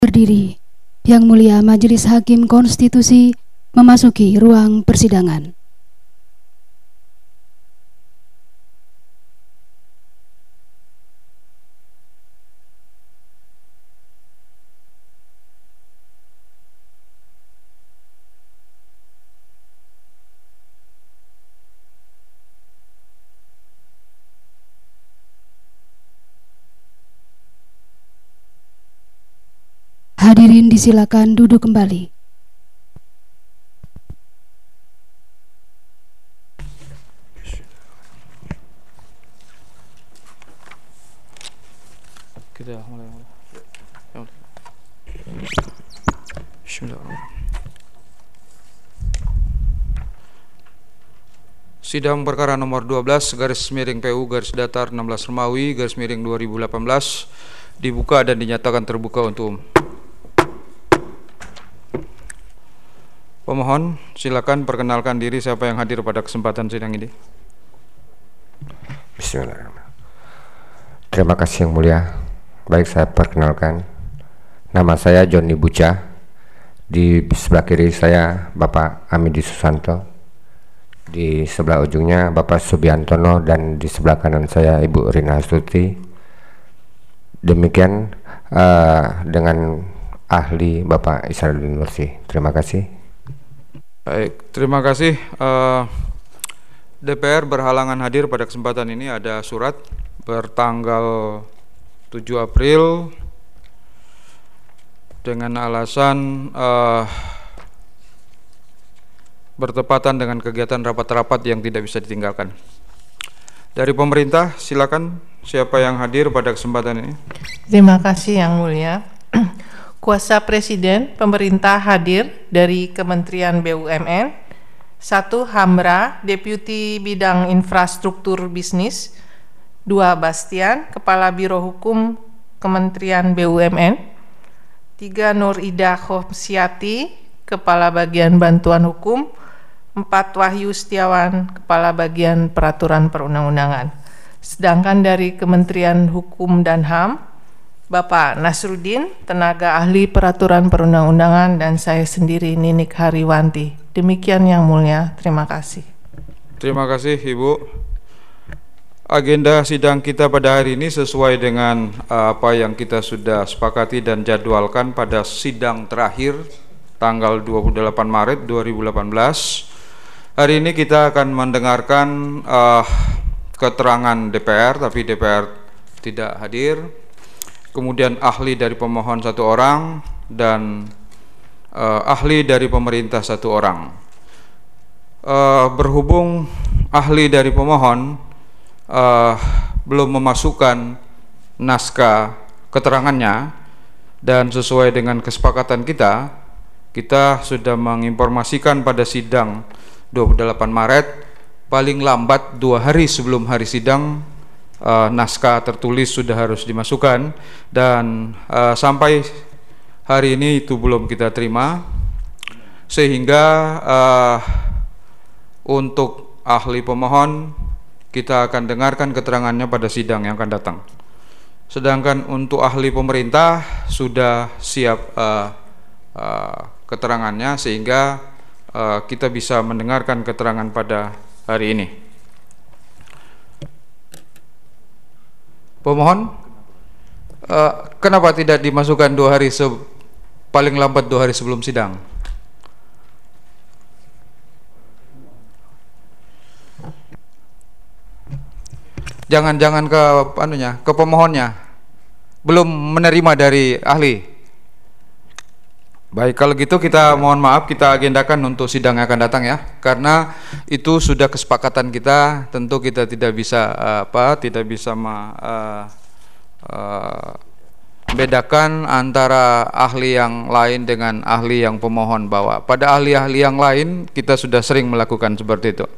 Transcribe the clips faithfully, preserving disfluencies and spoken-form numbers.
Berdiri. Yang Mulia Majelis Hakim Konstitusi memasuki ruang persidangan. Hadirin disilakan duduk kembali. Kita mulai. Bismillahirrahmanirrahim. Sidang perkara nomor dua belas garis miring P U garis datar enam belas Romawi garis miring dua ribu delapan belas dibuka dan dinyatakan terbuka untuk umum. Pemohon, silakan perkenalkan diri siapa yang hadir pada kesempatan sidang ini. Bismillahirrahmanirrahim. Terima kasih Yang Mulia. Baik, saya perkenalkan. Nama saya Joni Buca. Di sebelah kiri saya Bapak Amidi Susanto. Di sebelah ujungnya Bapak Subiantono dan di sebelah kanan saya Ibu Rina Astuti. Demikian uh, dengan ahli Bapak Isaruddin Nursi. Terima kasih. Baik, terima kasih. uh, D P R berhalangan hadir pada kesempatan ini. Ada surat bertanggal tujuh April dengan alasan uh, bertepatan dengan kegiatan rapat-rapat yang tidak bisa ditinggalkan. Dari pemerintah, silakan siapa yang hadir pada kesempatan ini. Terima kasih Yang Mulia. Kuasa Presiden pemerintah hadir dari Kementerian B U M N. Satu, Hamra, Deputi Bidang Infrastruktur Bisnis. Dua, Bastian, Kepala Biro Hukum Kementerian B U M N. Tiga, Nur Ida Khomsyati, Kepala Bagian Bantuan Hukum. Empat, Wahyu Setiawan, Kepala Bagian Peraturan Perundang-undangan. Sedangkan dari Kementerian Hukum dan H A M, Bapak Nasruddin, tenaga ahli peraturan perundang-undangan, dan saya sendiri Ninik Hariwanti. Demikian Yang Mulia, terima kasih. Terima kasih Ibu. Agenda sidang kita pada hari ini sesuai dengan uh, apa yang kita sudah sepakati dan jadwalkan pada sidang terakhir tanggal dua puluh delapan Maret dua ribu delapan belas. Hari ini kita akan mendengarkan uh, keterangan D P R, tapi D P R tidak hadir. Kemudian ahli dari pemohon satu orang dan uh, ahli dari pemerintah satu orang. Uh, berhubung ahli dari pemohon uh, belum memasukkan naskah keterangannya dan sesuai dengan kesepakatan kita, kita sudah menginformasikan pada sidang dua puluh delapan Maret paling lambat dua hari sebelum hari sidang. Uh, naskah tertulis sudah harus dimasukkan dan uh, sampai hari ini itu belum kita terima, sehingga uh, untuk ahli pemohon kita akan dengarkan keterangannya pada sidang yang akan datang. Sedangkan untuk ahli pemerintah sudah siap uh, uh, keterangannya, sehingga uh, kita bisa mendengarkan keterangan pada hari ini. Pemohon, uh, kenapa tidak dimasukkan dua hari se paling lambat dua hari sebelum sidang? Jangan-jangan ke anunya, ke pemohonnya belum menerima dari ahli. Baik, kalau gitu kita mohon maaf, kita agendakan untuk sidang yang akan datang ya, karena itu sudah kesepakatan kita. Tentu kita tidak bisa uh, apa, tidak bisa ma, uh, uh, bedakan antara ahli yang lain dengan ahli yang pemohon bawa. Pada ahli-ahli yang lain kita sudah sering melakukan seperti itu.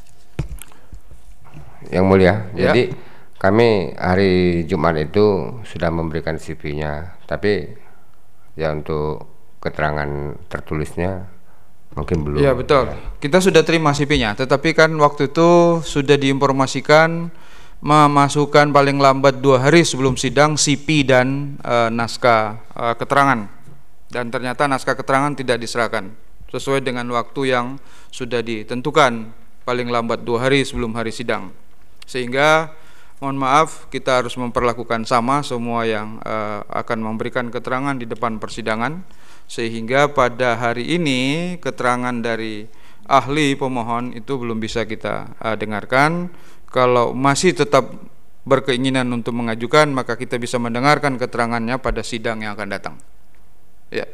Yang Mulia, Ya. jadi kami hari Jumat itu sudah memberikan C V-nya, tapi ya untuk keterangan tertulisnya mungkin belum. Iya betul. Kita sudah terima C V-nya, tetapi kan waktu itu sudah diinformasikan memasukkan paling lambat dua hari sebelum sidang C P dan uh, naskah uh, keterangan, dan ternyata naskah keterangan tidak diserahkan sesuai dengan waktu yang sudah ditentukan, paling lambat dua hari sebelum hari sidang. Sehingga mohon maaf, kita harus memperlakukan sama semua yang uh, akan memberikan keterangan di depan persidangan, sehingga pada hari ini keterangan dari ahli pemohon itu belum bisa kita uh, dengarkan. Kalau masih tetap berkeinginan untuk mengajukan, maka kita bisa mendengarkan keterangannya pada sidang yang akan datang. Ya.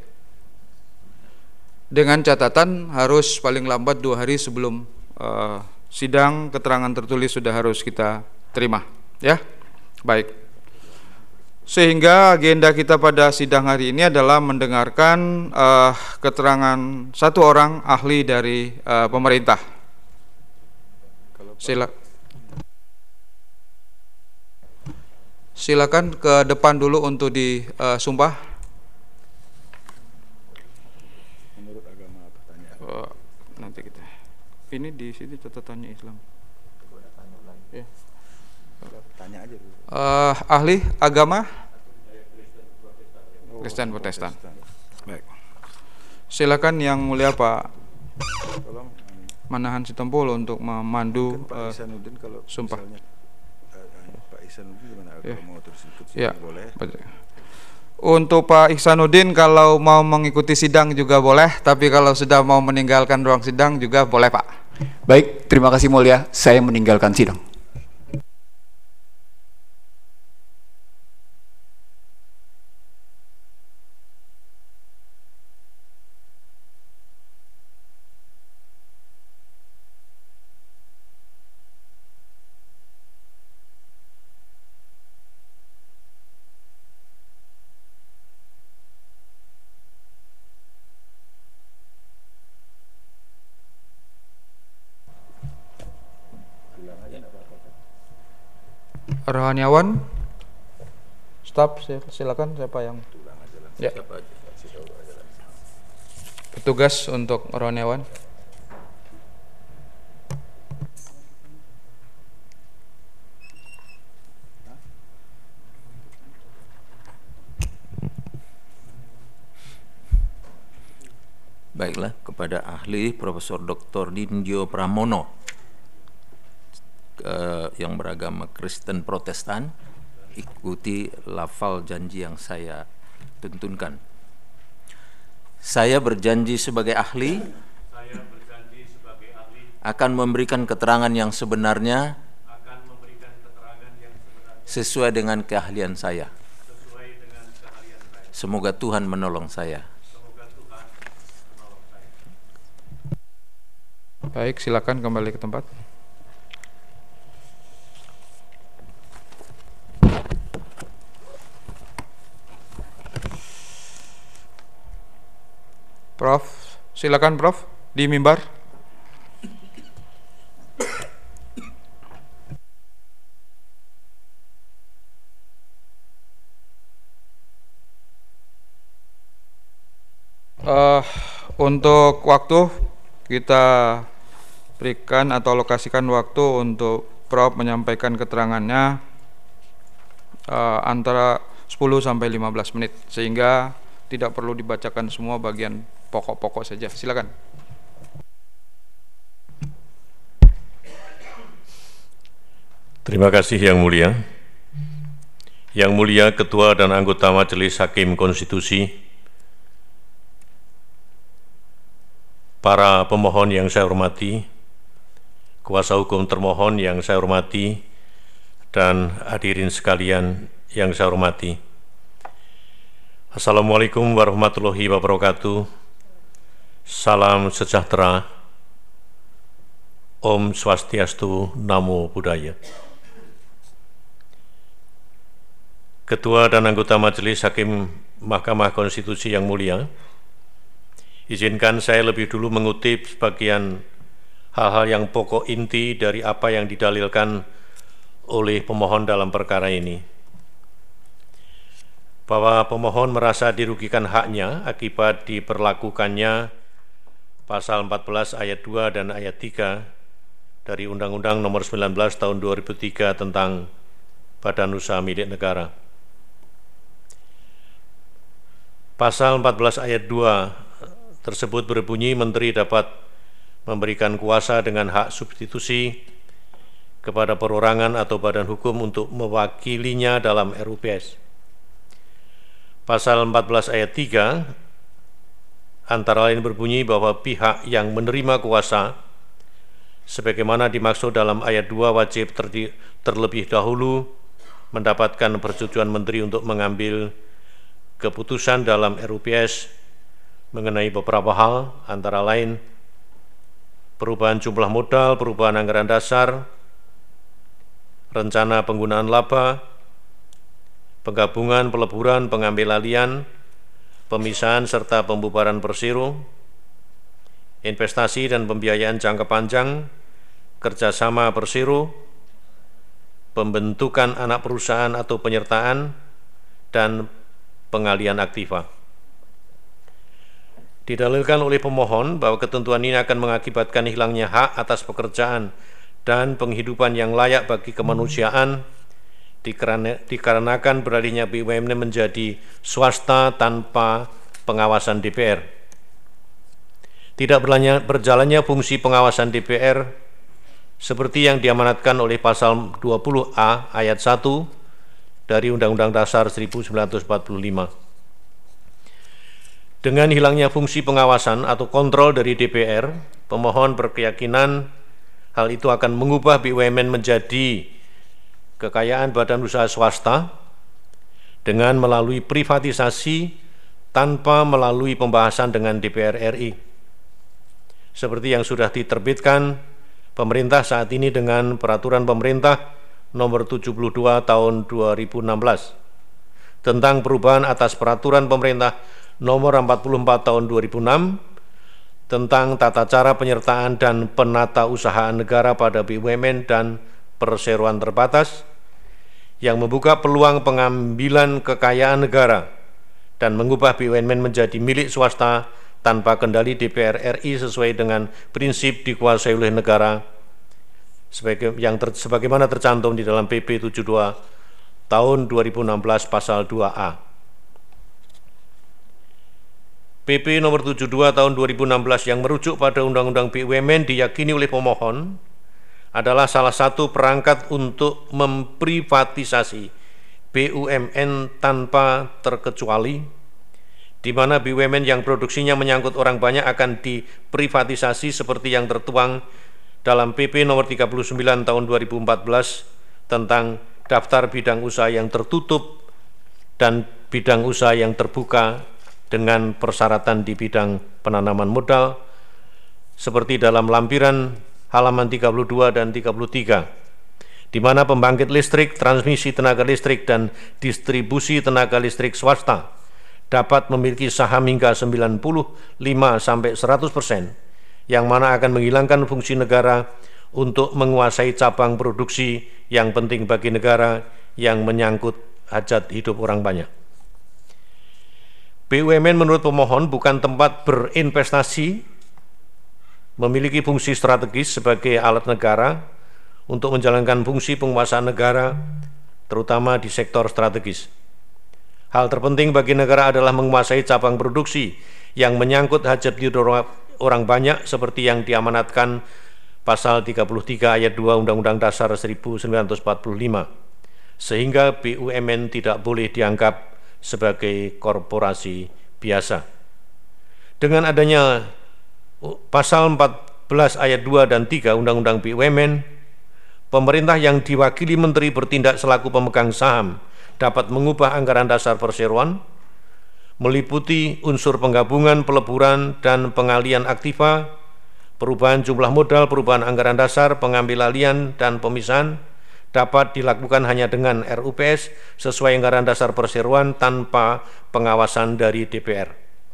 Dengan catatan harus paling lambat dua hari sebelum uh, sidang, keterangan tertulis sudah harus kita terima. Ya, baik. Sehingga agenda kita pada sidang hari ini adalah mendengarkan uh, keterangan satu orang ahli dari uh, pemerintah. Sila. Silakan ke depan dulu untuk disumpah. Menurut agama pertanyaan. Oh, nanti kita. Ini di sini catatannya Islam. Ya. Tanya aja dulu. Uh, ahli agama Kristen Protestan. Baik. Silakan yang mulia Pak Tolong Manahan Sitompul untuk memandu Pak uh, Ihsanuddin kalau sumpah. misalnya uh, Pak Ihsanuddin gimana? Ya. Kalau mau terus ikut Ya, boleh. betul. Untuk Pak Ihsanuddin kalau mau mengikuti sidang juga boleh, tapi kalau sudah mau meninggalkan ruang sidang juga boleh, Pak. Baik, terima kasih mulia. Saya meninggalkan sidang. Rohaniawan, staf, silakan siapa yang ya. Petugas untuk rohaniawan. Baiklah, kepada ahli Profesor Doktor Dindio Pramono Uh, yang beragama Kristen Protestan, ikuti lafal janji yang saya tuntunkan. Saya berjanji sebagai ahli, saya berjanji sebagai ahli akan memberikan keterangan yang sebenarnya, akan memberikan keterangan yang sebenarnya sesuai dengan keahlian saya. sesuai dengan keahlian saya. Semoga Tuhan menolong saya. Semoga Tuhan menolong saya. Baik, silakan kembali ke tempat. Prof, silakan Prof di mimbar. Uh, untuk waktu kita berikan atau alokasikan waktu untuk Prof menyampaikan keterangannya uh, antara sepuluh sampai lima belas menit, sehingga tidak perlu dibacakan semua bagian pokok-pokok saja. Silakan. Terima kasih Yang Mulia. Yang Mulia Ketua dan anggota Majelis Hakim Konstitusi, para pemohon yang saya hormati, kuasa hukum termohon yang saya hormati, dan hadirin sekalian yang saya hormati. Assalamualaikum warahmatullahi wabarakatuh. Salam sejahtera. Om Swastiastu, Namo Buddhaya. Ketua dan anggota Majelis Hakim Mahkamah Konstitusi yang mulia, izinkan saya lebih dulu mengutip sebagian hal-hal yang pokok inti dari apa yang didalilkan oleh pemohon dalam perkara ini. Bahwa pemohon merasa dirugikan haknya akibat diperlakukannya pasal empat belas ayat dua dan ayat tiga dari Undang-Undang Nomor sembilan belas Tahun dua ribu tiga tentang Badan Usaha Milik Negara. Pasal empat belas ayat dua tersebut berbunyi, Menteri dapat memberikan kuasa dengan hak substitusi kepada perorangan atau badan hukum untuk mewakilinya dalam R U P S. Pasal empat belas ayat tiga antara lain berbunyi bahwa pihak yang menerima kuasa sebagaimana dimaksud dalam ayat dua wajib terdi, terlebih dahulu mendapatkan persetujuan Menteri untuk mengambil keputusan dalam R U P S mengenai beberapa hal, antara lain perubahan jumlah modal, perubahan anggaran dasar, rencana penggunaan laba, penggabungan, peleburan, pengambil alihan, pemisahan serta pembubaran Persero, investasi dan pembiayaan jangka panjang, kerjasama Persero, pembentukan anak perusahaan atau penyertaan, dan pengalihan aktiva. Didalilkan oleh pemohon bahwa ketentuan ini akan mengakibatkan hilangnya hak atas pekerjaan dan penghidupan yang layak bagi kemanusiaan dikarenakan beralihnya B U M N menjadi swasta tanpa pengawasan D P R. Tidak berjalannya fungsi pengawasan D P R seperti yang diamanatkan oleh pasal dua puluh A ayat satu dari Undang-Undang Dasar seribu sembilan ratus empat puluh lima. Dengan hilangnya fungsi pengawasan atau kontrol dari D P R, pemohon berkeyakinan hal itu akan mengubah B U M N menjadi kekayaan badan usaha swasta dengan melalui privatisasi tanpa melalui pembahasan dengan D P R R I. Seperti yang sudah diterbitkan pemerintah saat ini dengan Peraturan Pemerintah Nomor tujuh puluh dua Tahun dua ribu enam belas tentang perubahan atas Peraturan Pemerintah Nomor empat puluh empat Tahun dua ribu enam tentang tata cara penyertaan dan penata usahaan negara pada B U M N dan perseroan terbatas yang membuka peluang pengambilan kekayaan negara dan mengubah B U M N menjadi milik swasta tanpa kendali D P R R I sesuai dengan prinsip dikuasai oleh negara sebagai yang ter, sebagaimana tercantum di dalam P P tujuh puluh dua tahun dua ribu enam belas pasal dua A. P P nomor tujuh puluh dua tahun dua ribu enam belas yang merujuk pada Undang-Undang B U M N diyakini oleh pemohon adalah salah satu perangkat untuk memprivatisasi B U M N tanpa terkecuali, di mana B U M N yang produksinya menyangkut orang banyak akan diprivatisasi seperti yang tertuang dalam P P nomor tiga puluh sembilan tahun dua ribu empat belas tentang daftar bidang usaha yang tertutup dan bidang usaha yang terbuka dengan persyaratan di bidang penanaman modal seperti dalam lampiran halaman tiga puluh dua dan tiga puluh tiga, di mana pembangkit listrik, transmisi tenaga listrik, dan distribusi tenaga listrik swasta dapat memiliki saham hingga sembilan puluh lima sampai seratus persen, yang mana akan menghilangkan fungsi negara untuk menguasai cabang produksi yang penting bagi negara yang menyangkut hajat hidup orang banyak. B U M N menurut pemohon bukan tempat berinvestasi, memiliki fungsi strategis sebagai alat negara untuk menjalankan fungsi penguasaan negara, terutama di sektor strategis. Hal terpenting bagi negara adalah menguasai cabang produksi yang menyangkut hajat hidup orang banyak seperti yang diamanatkan pasal tiga puluh tiga ayat dua Undang-Undang Dasar seribu sembilan ratus empat puluh lima, sehingga B U M N tidak boleh dianggap sebagai korporasi biasa. Dengan adanya pasal empat belas ayat dua dan tiga Undang-Undang B U M N, pemerintah yang diwakili menteri bertindak selaku pemegang saham dapat mengubah anggaran dasar perseroan, meliputi unsur penggabungan, peleburan, dan pengalian aktiva, perubahan jumlah modal, perubahan anggaran dasar, pengambil alihan, dan pemisahan, dapat dilakukan hanya dengan R U P S sesuai anggaran dasar perseroan tanpa pengawasan dari D P R.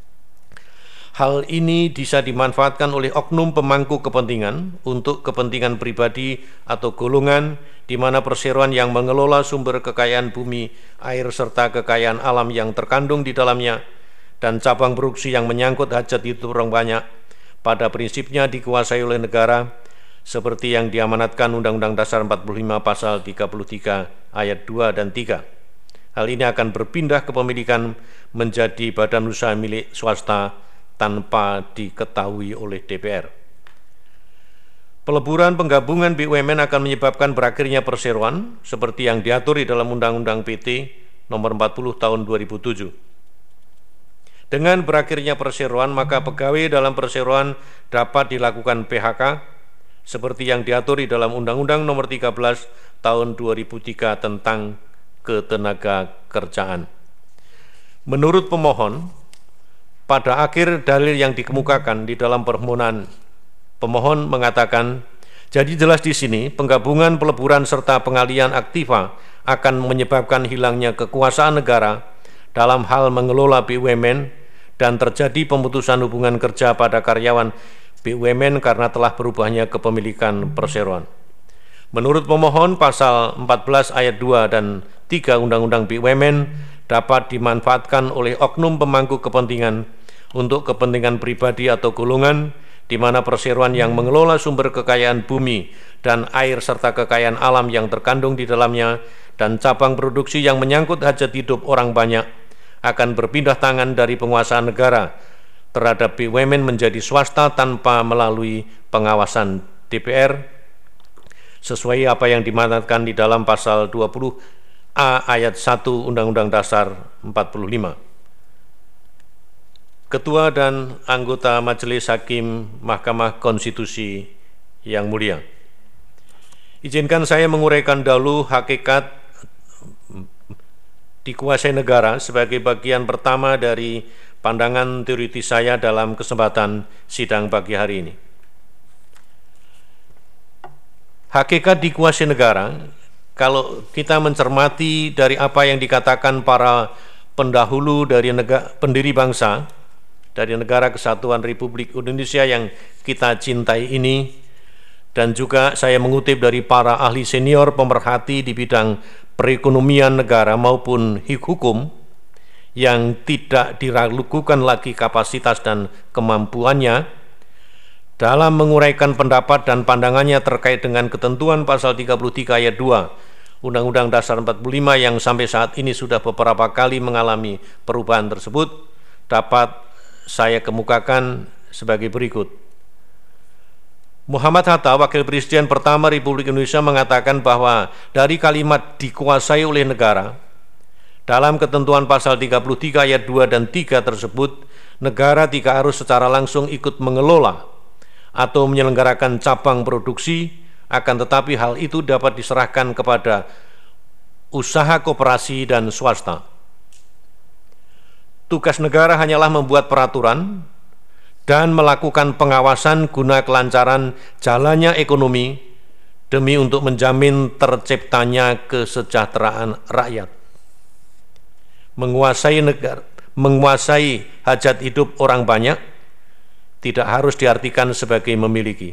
Hal ini bisa dimanfaatkan oleh oknum pemangku kepentingan untuk kepentingan pribadi atau golongan, di mana perseroan yang mengelola sumber kekayaan bumi, air, serta kekayaan alam yang terkandung di dalamnya, dan cabang produksi yang menyangkut hajat hidup orang banyak, pada prinsipnya dikuasai oleh negara, seperti yang diamanatkan Undang-Undang Dasar empat puluh lima pasal tiga puluh tiga ayat dua dan tiga. Hal ini akan berpindah kepemilikan menjadi badan usaha milik swasta tanpa diketahui oleh D P R. Peleburan penggabungan B U M N akan menyebabkan berakhirnya perseroan seperti yang diatur di dalam Undang-Undang P T nomor empat puluh tahun dua ribu tujuh. Dengan berakhirnya perseroan, maka pegawai dalam perseroan dapat dilakukan P H K seperti yang diatur di dalam Undang-Undang nomor tiga belas tahun dua ribu tiga tentang ketenagakerjaan. Menurut pemohon, pada akhir dalil yang dikemukakan di dalam permohonan, pemohon mengatakan, jadi jelas di sini penggabungan, peleburan serta pengalian aktiva akan menyebabkan hilangnya kekuasaan negara dalam hal mengelola B U M N dan terjadi pemutusan hubungan kerja pada karyawan B U M N karena telah berubahnya kepemilikan perseroan. Menurut pemohon, pasal empat belas ayat dua dan tiga Undang-Undang B U M N dapat dimanfaatkan oleh oknum pemangku kepentingan untuk kepentingan pribadi atau golongan, di mana perseroan yang mengelola sumber kekayaan bumi dan air serta kekayaan alam yang terkandung di dalamnya dan cabang produksi yang menyangkut hajat hidup orang banyak akan berpindah tangan dari penguasaan negara terhadap B U M N menjadi swasta tanpa melalui pengawasan D P R sesuai apa yang dimandatkan di dalam pasal dua puluh A ayat satu Undang-Undang Dasar empat puluh lima. Ketua dan anggota Majelis Hakim Mahkamah Konstitusi yang mulia, izinkan saya menguraikan dahulu hakikat dikuasai negara sebagai bagian pertama dari pandangan teoritis saya dalam kesempatan sidang pagi hari ini. Hakikat dikuasai negara, kalau kita mencermati dari apa yang dikatakan para pendahulu dari negara, pendiri bangsa, dari Negara Kesatuan Republik Indonesia yang kita cintai ini, dan juga saya mengutip dari para ahli senior pemerhati di bidang perekonomian negara maupun hukum yang tidak diragukan lagi kapasitas dan kemampuannya dalam menguraikan pendapat dan pandangannya terkait dengan ketentuan pasal tiga puluh tiga ayat dua Undang-Undang Dasar empat puluh lima yang sampai saat ini sudah beberapa kali mengalami perubahan tersebut, dapat saya kemukakan sebagai berikut. Muhammad Hatta, Wakil Presiden pertama Republik Indonesia, mengatakan bahwa dari kalimat dikuasai oleh negara, dalam ketentuan pasal tiga puluh tiga ayat dua dan tiga tersebut, negara tidak harus secara langsung ikut mengelola atau menyelenggarakan cabang produksi, akan tetapi hal itu dapat diserahkan kepada usaha koperasi dan swasta. Tugas negara hanyalah membuat peraturan dan melakukan pengawasan guna kelancaran jalannya ekonomi demi untuk menjamin terciptanya kesejahteraan rakyat. Menguasai negara, menguasai hajat hidup orang banyak tidak harus diartikan sebagai memiliki.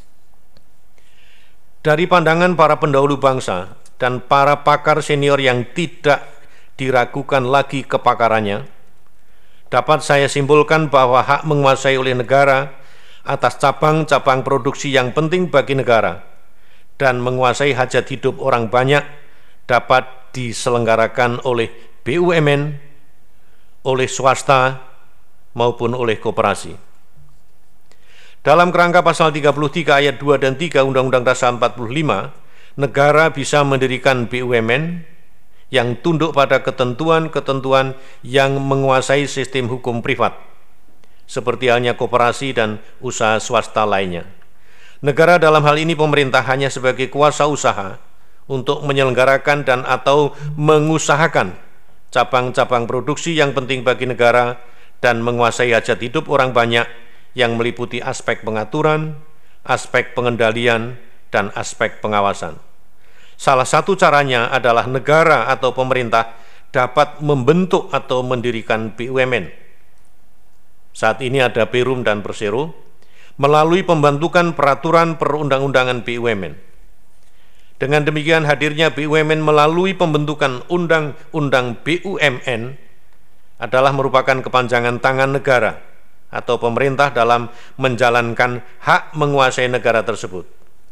Dari pandangan para pendahulu bangsa dan para pakar senior yang tidak diragukan lagi kepakarannya, dapat saya simpulkan bahwa hak menguasai oleh negara atas cabang-cabang produksi yang penting bagi negara dan menguasai hajat hidup orang banyak dapat diselenggarakan oleh B U M N, oleh swasta, maupun oleh koperasi. Dalam kerangka pasal tiga puluh tiga ayat dua dan tiga Undang-Undang Dasar empat puluh lima, negara bisa mendirikan B U M N yang tunduk pada ketentuan-ketentuan yang menguasai sistem hukum privat, seperti halnya koperasi dan usaha swasta lainnya. Negara dalam hal ini pemerintah hanya sebagai kuasa usaha untuk menyelenggarakan dan atau mengusahakan cabang-cabang produksi yang penting bagi negara dan menguasai hajat hidup orang banyak yang meliputi aspek pengaturan, aspek pengendalian, dan aspek pengawasan. Salah satu caranya adalah negara atau pemerintah dapat membentuk atau mendirikan B U M N. Saat ini ada Perum dan Persero melalui pembentukan peraturan perundang-undangan B U M N. Dengan demikian, hadirnya B U M N melalui pembentukan undang-undang B U M N adalah merupakan kepanjangan tangan negara atau pemerintah dalam menjalankan hak menguasai negara tersebut.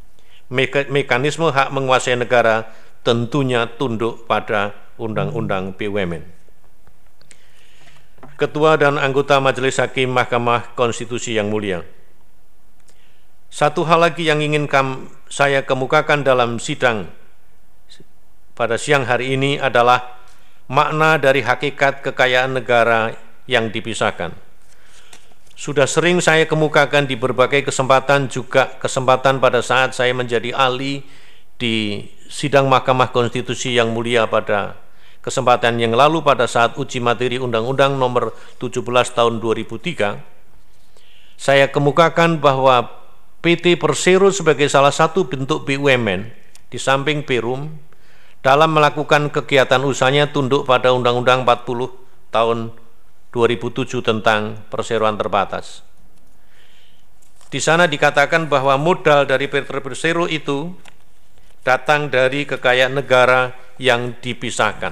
Meka mekanisme hak menguasai negara tentunya tunduk pada Undang-Undang B U M N. Ketua dan anggota Majelis Hakim Mahkamah Konstitusi yang mulia, satu hal lagi yang ingin saya kemukakan dalam sidang pada siang hari ini adalah makna dari hakikat kekayaan negara yang dipisahkan. Sudah sering saya kemukakan di berbagai kesempatan, juga kesempatan pada saat saya menjadi ahli di sidang Mahkamah Konstitusi yang mulia pada kesempatan yang lalu pada saat uji materi Undang-Undang Nomor tujuh belas Tahun dua ribu tiga. Saya kemukakan bahwa P T Persero sebagai salah satu bentuk B U M N di samping Perum dalam melakukan kegiatan usahanya tunduk pada Undang-Undang empat puluh Tahun dua ribu tujuh tentang perseroan terbatas. Di sana dikatakan bahwa modal dari P T Persero itu datang dari kekayaan negara yang dipisahkan.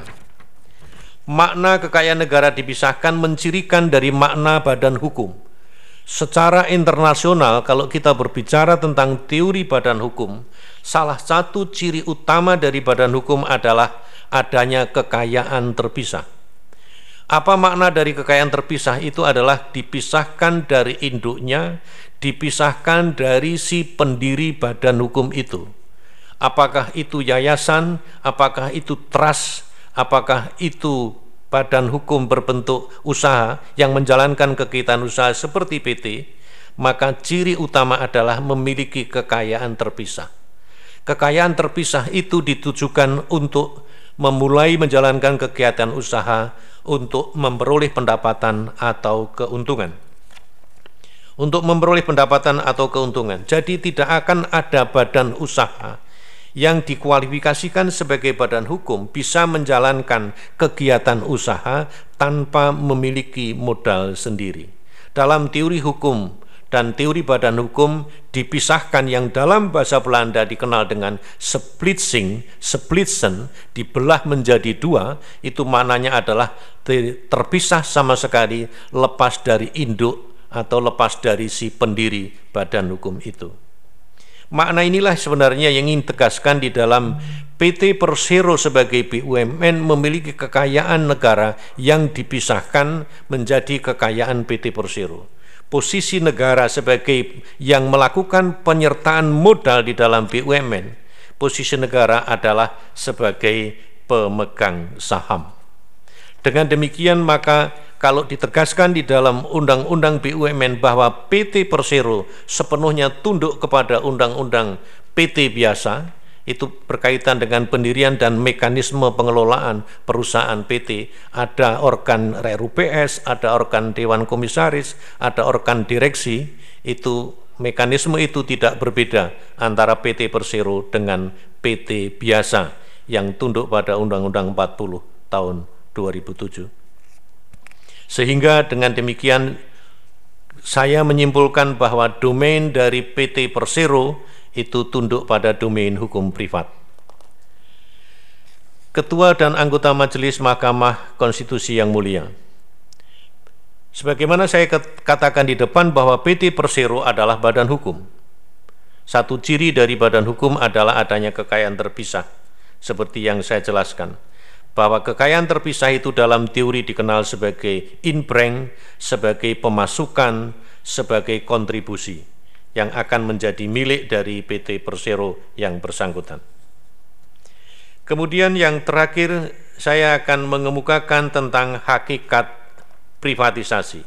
Makna kekayaan negara dipisahkan mencirikan dari makna badan hukum. Secara internasional, kalau kita berbicara tentang teori badan hukum, salah satu ciri utama dari badan hukum adalah adanya kekayaan terpisah. Apa makna dari kekayaan terpisah? Itu adalah dipisahkan dari induknya, dipisahkan dari si pendiri badan hukum itu. Apakah itu yayasan, apakah itu trust, apakah itu badan hukum berbentuk usaha yang menjalankan kegiatan usaha seperti P T, maka ciri utama adalah memiliki kekayaan terpisah. Kekayaan terpisah itu ditujukan untuk memulai menjalankan kegiatan usaha untuk memperoleh pendapatan atau keuntungan. Untuk memperoleh pendapatan atau keuntungan. Jadi tidak akan ada badan usaha yang dikualifikasikan sebagai badan hukum bisa menjalankan kegiatan usaha tanpa memiliki modal sendiri. Dalam teori hukum dan teori badan hukum dipisahkan yang dalam bahasa Belanda dikenal dengan splitsing, splitsen, dibelah menjadi dua, itu maknanya adalah terpisah sama sekali, lepas dari induk atau lepas dari si pendiri badan hukum itu. Makna inilah sebenarnya yang ingin tegaskan di dalam P T Persero sebagai B U M N memiliki kekayaan negara yang dipisahkan menjadi kekayaan P T Persero. Posisi negara sebagai yang melakukan penyertaan modal di dalam B U M N, posisi negara adalah sebagai pemegang saham. Dengan demikian maka kalau ditegaskan di dalam Undang-Undang B U M N bahwa P T Persero sepenuhnya tunduk kepada Undang-Undang P T biasa, itu berkaitan dengan pendirian dan mekanisme pengelolaan perusahaan P T. Ada organ R U P S, ada organ Dewan Komisaris, ada organ direksi. Itu mekanisme itu tidak berbeda antara P T Persero dengan P T biasa yang tunduk pada Undang-Undang empat puluh tahun dua ribu tujuh. Sehingga dengan demikian saya menyimpulkan bahwa domain dari P T Persero itu tunduk pada domain hukum privat. Ketua dan anggota Majelis Mahkamah Konstitusi yang mulia, sebagaimana saya katakan di depan bahwa P T Persero adalah badan hukum. Satu ciri dari badan hukum adalah adanya kekayaan terpisah, seperti yang saya jelaskan. Bahwa kekayaan terpisah itu dalam teori dikenal sebagai inbreng, sebagai pemasukan, sebagai kontribusi yang akan menjadi milik dari P T Persero yang bersangkutan. Kemudian yang terakhir saya akan mengemukakan tentang hakikat privatisasi.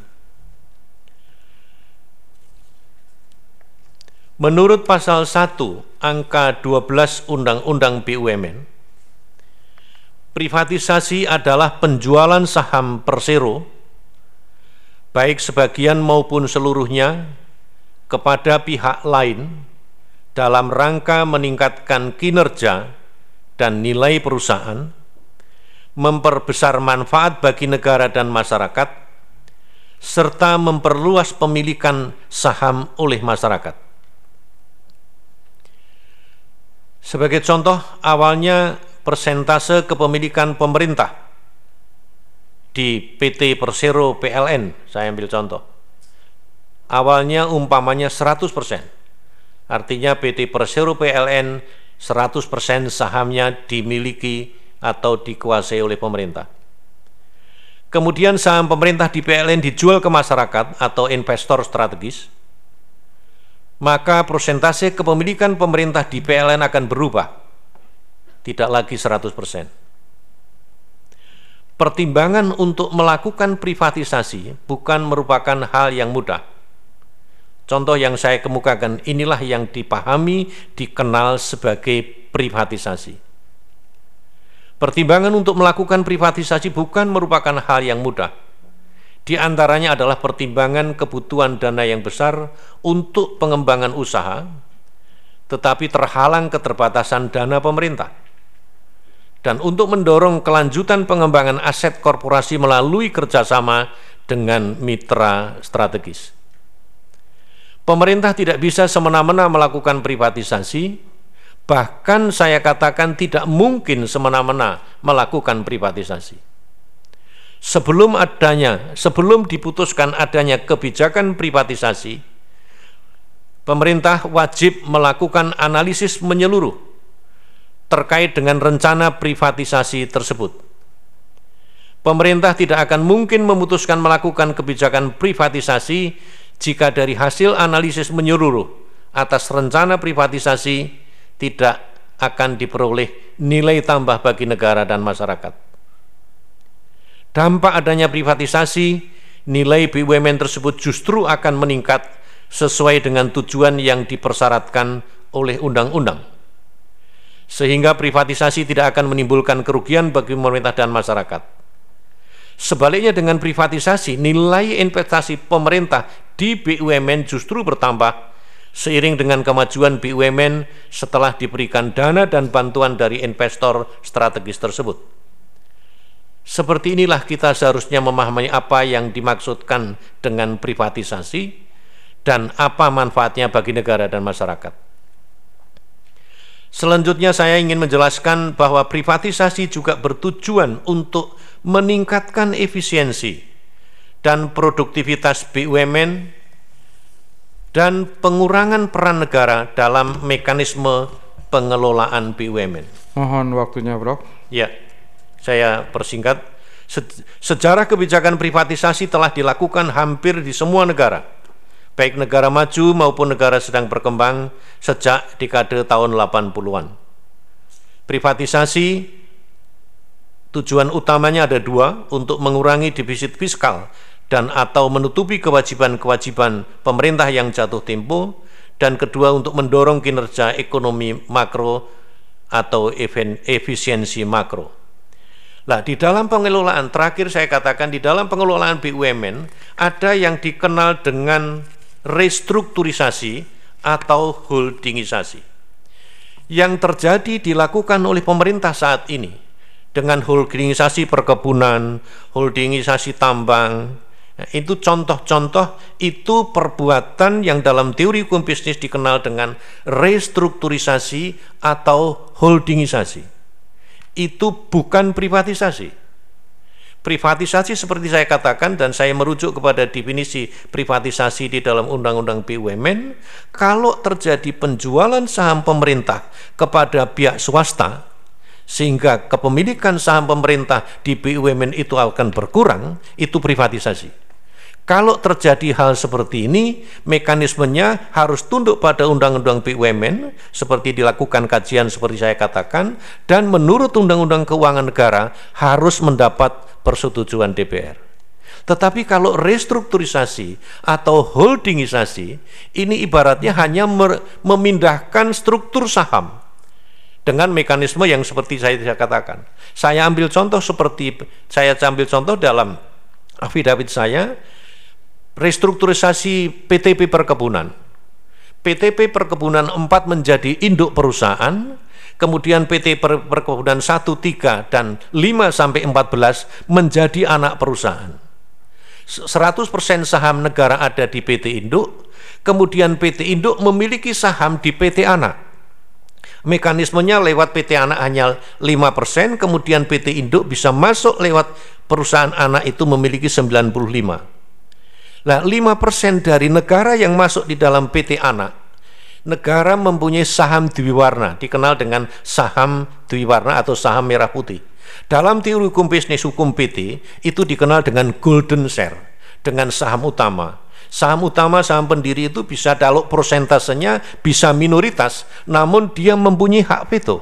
Menurut pasal satu angka dua belas Undang-Undang B U M N, privatisasi adalah penjualan saham Persero, baik sebagian maupun seluruhnya, kepada pihak lain dalam rangka meningkatkan kinerja dan nilai perusahaan, memperbesar manfaat bagi negara dan masyarakat, serta memperluas pemilikan saham oleh masyarakat. Sebagai contoh, awalnya persentase kepemilikan pemerintah di P T Persero P L N, saya ambil contoh. Awalnya umpamanya seratus persen, Artinya P T Persero P L N seratus persen sahamnya dimiliki atau dikuasai oleh pemerintah. Kemudian saham pemerintah di P L N dijual ke masyarakat atau investor strategis, maka persentase kepemilikan pemerintah di P L N akan berubah, tidak lagi seratus persen. Pertimbangan untuk melakukan privatisasi bukan merupakan hal yang mudah. Contoh yang saya kemukakan inilah yang dipahami, dikenal sebagai privatisasi. Pertimbangan untuk melakukan privatisasi bukan merupakan hal yang mudah. Di antaranya adalah pertimbangan kebutuhan dana yang besar untuk pengembangan usaha, tetapi terhalang keterbatasan dana pemerintah. Dan untuk mendorong kelanjutan pengembangan aset korporasi melalui kerjasama dengan mitra strategis. Pemerintah tidak bisa semena-mena melakukan privatisasi, bahkan saya katakan tidak mungkin semena-mena melakukan privatisasi. Sebelum adanya, sebelum diputuskan adanya kebijakan privatisasi, pemerintah wajib melakukan analisis menyeluruh terkait dengan rencana privatisasi tersebut. Pemerintah tidak akan mungkin memutuskan melakukan kebijakan privatisasi jika dari hasil analisis menyeluruh atas rencana privatisasi tidak akan diperoleh nilai tambah bagi negara dan masyarakat. Dampak adanya privatisasi, nilai B U M N tersebut justru akan meningkat sesuai dengan tujuan yang dipersyaratkan oleh undang-undang. Sehingga privatisasi tidak akan menimbulkan kerugian bagi pemerintah dan masyarakat. Sebaliknya dengan privatisasi, nilai investasi pemerintah di B U M N justru bertambah seiring dengan kemajuan B U M N setelah diberikan dana dan bantuan dari investor strategis tersebut. Seperti inilah kita seharusnya memahami apa yang dimaksudkan dengan privatisasi dan apa manfaatnya bagi negara dan masyarakat. Selanjutnya saya ingin menjelaskan bahwa privatisasi juga bertujuan untuk meningkatkan efisiensi dan produktivitas B U M N dan pengurangan peran negara dalam mekanisme pengelolaan B U M N. Mohon waktunya, Bro. Ya, saya persingkat. Sejarah kebijakan privatisasi telah dilakukan hampir di semua negara, baik negara maju maupun negara sedang berkembang sejak dekade tahun delapan puluhan. Privatisasi tujuan utamanya ada dua, untuk mengurangi defisit fiskal dan atau menutupi kewajiban-kewajiban pemerintah yang jatuh tempo, dan kedua untuk mendorong kinerja ekonomi makro atau efisiensi makro. Nah, di dalam pengelolaan, terakhir saya katakan di dalam pengelolaan B U M N ada yang dikenal dengan restrukturisasi atau holdingisasi. Yang terjadi dilakukan oleh pemerintah saat ini dengan holdingisasi perkebunan, holdingisasi tambang. Nah, itu contoh-contoh, itu perbuatan yang dalam teori hukum bisnis dikenal dengan restrukturisasi atau holdingisasi. Itu bukan privatisasi. Privatisasi seperti saya katakan dan saya merujuk kepada definisi privatisasi di dalam Undang-Undang B U M N, kalau terjadi penjualan saham pemerintah kepada pihak swasta sehingga kepemilikan saham pemerintah di B U M N itu akan berkurang, itu privatisasi. Kalau terjadi hal seperti ini, mekanismenya harus tunduk pada Undang-Undang B U M N seperti dilakukan kajian seperti saya katakan, dan menurut Undang-Undang Keuangan Negara harus mendapat persetujuan D P R. Tetapi kalau restrukturisasi atau holdingisasi, ini ibaratnya hanya memindahkan struktur saham dengan mekanisme yang seperti saya katakan. Saya ambil contoh seperti saya ambil contoh dalam affidavit saya, restrukturisasi P T P Perkebunan. P T P Perkebunan empat menjadi induk perusahaan, kemudian P T Perkebunan satu, tiga, dan lima sampai empat belas menjadi anak perusahaan. seratus persen saham negara ada di P T induk, kemudian P T induk memiliki saham di P T anak. Mekanismenya lewat P T anak hanya lima persen, kemudian P T induk bisa masuk lewat perusahaan anak itu memiliki sembilan puluh lima. Nah, lima persen dari negara yang masuk di dalam P T anak negara mempunyai saham dwiwarna, dikenal dengan saham dwiwarna atau saham merah putih. Dalam teori hukum bisnis, hukum P T, itu dikenal dengan golden share, dengan saham utama. Saham utama, saham pendiri itu bisa kalau persentasenya bisa minoritas, namun dia mempunyai hak veto.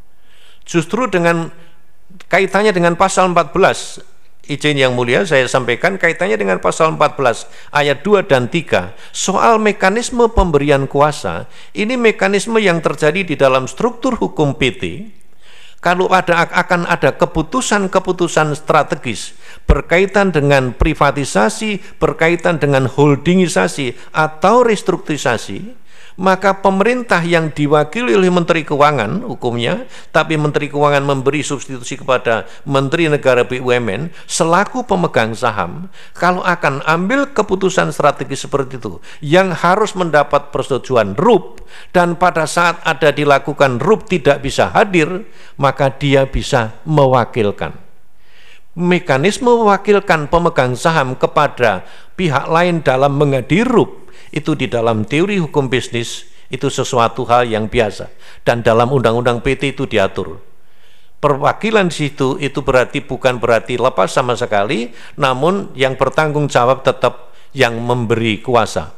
Justru dengan kaitannya dengan pasal empat belas, izin yang mulia saya sampaikan kaitannya dengan pasal empat belas ayat dua dan tiga soal mekanisme pemberian kuasa. Ini mekanisme yang terjadi di dalam struktur hukum P T. Kalau ada akan ada keputusan-keputusan strategis berkaitan dengan privatisasi, berkaitan dengan holdingisasi atau restrukturisasi, maka pemerintah yang diwakili oleh Menteri Keuangan hukumnya, tapi Menteri Keuangan memberi substitusi kepada Menteri Negara B U M N selaku pemegang saham, kalau akan ambil keputusan strategis seperti itu yang harus mendapat persetujuan R U P, dan pada saat ada dilakukan R U P tidak bisa hadir, maka dia bisa mewakilkan. Mekanisme mewakilkan pemegang saham kepada pihak lain dalam menghadiri R U P itu di dalam teori hukum bisnis itu sesuatu hal yang biasa, dan dalam undang-undang P T itu diatur. Perwakilan di situ itu berarti bukan berarti lepas sama sekali, namun yang bertanggung jawab tetap yang memberi kuasa.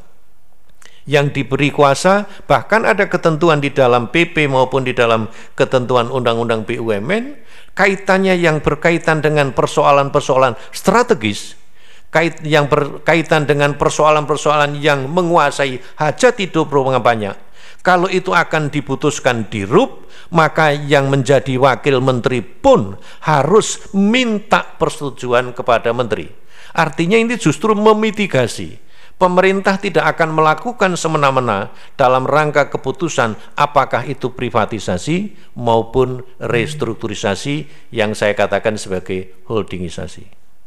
Yang diberi kuasa, bahkan ada ketentuan di dalam P P maupun di dalam ketentuan undang-undang B U M N, kaitannya yang berkaitan dengan persoalan-persoalan strategis, kait yang berkaitan dengan persoalan-persoalan yang menguasai hajat hidup rumah banyak. Kalau itu akan diputuskan di R U P, maka yang menjadi wakil menteri pun harus minta persetujuan kepada menteri. Artinya ini justru memitigasi. Pemerintah tidak akan melakukan semena-mena dalam rangka keputusan apakah itu privatisasi maupun restrukturisasi yang saya katakan sebagai holdingisasi.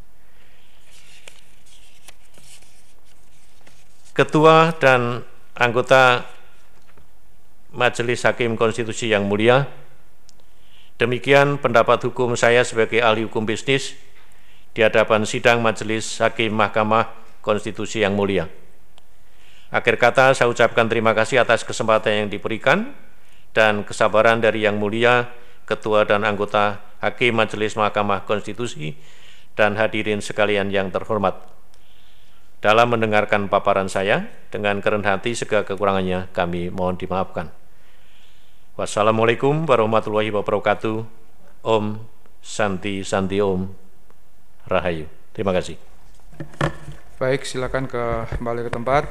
Ketua dan anggota Majelis Hakim Konstitusi yang mulia, demikian pendapat hukum saya sebagai ahli hukum bisnis di hadapan sidang Majelis Hakim Mahkamah Konstitusi yang mulia. Akhir kata saya ucapkan terima kasih atas kesempatan yang diberikan dan kesabaran dari yang mulia Ketua dan anggota Hakim Majelis Mahkamah Konstitusi dan hadirin sekalian yang terhormat. Dalam mendengarkan paparan saya, dengan kerendahan hati segala kekurangannya kami mohon dimaafkan. Wassalamualaikum warahmatullahi wabarakatuh. Om Santi Santi Om Rahayu. Terima kasih. Baik, silakan ke, kembali ke tempat.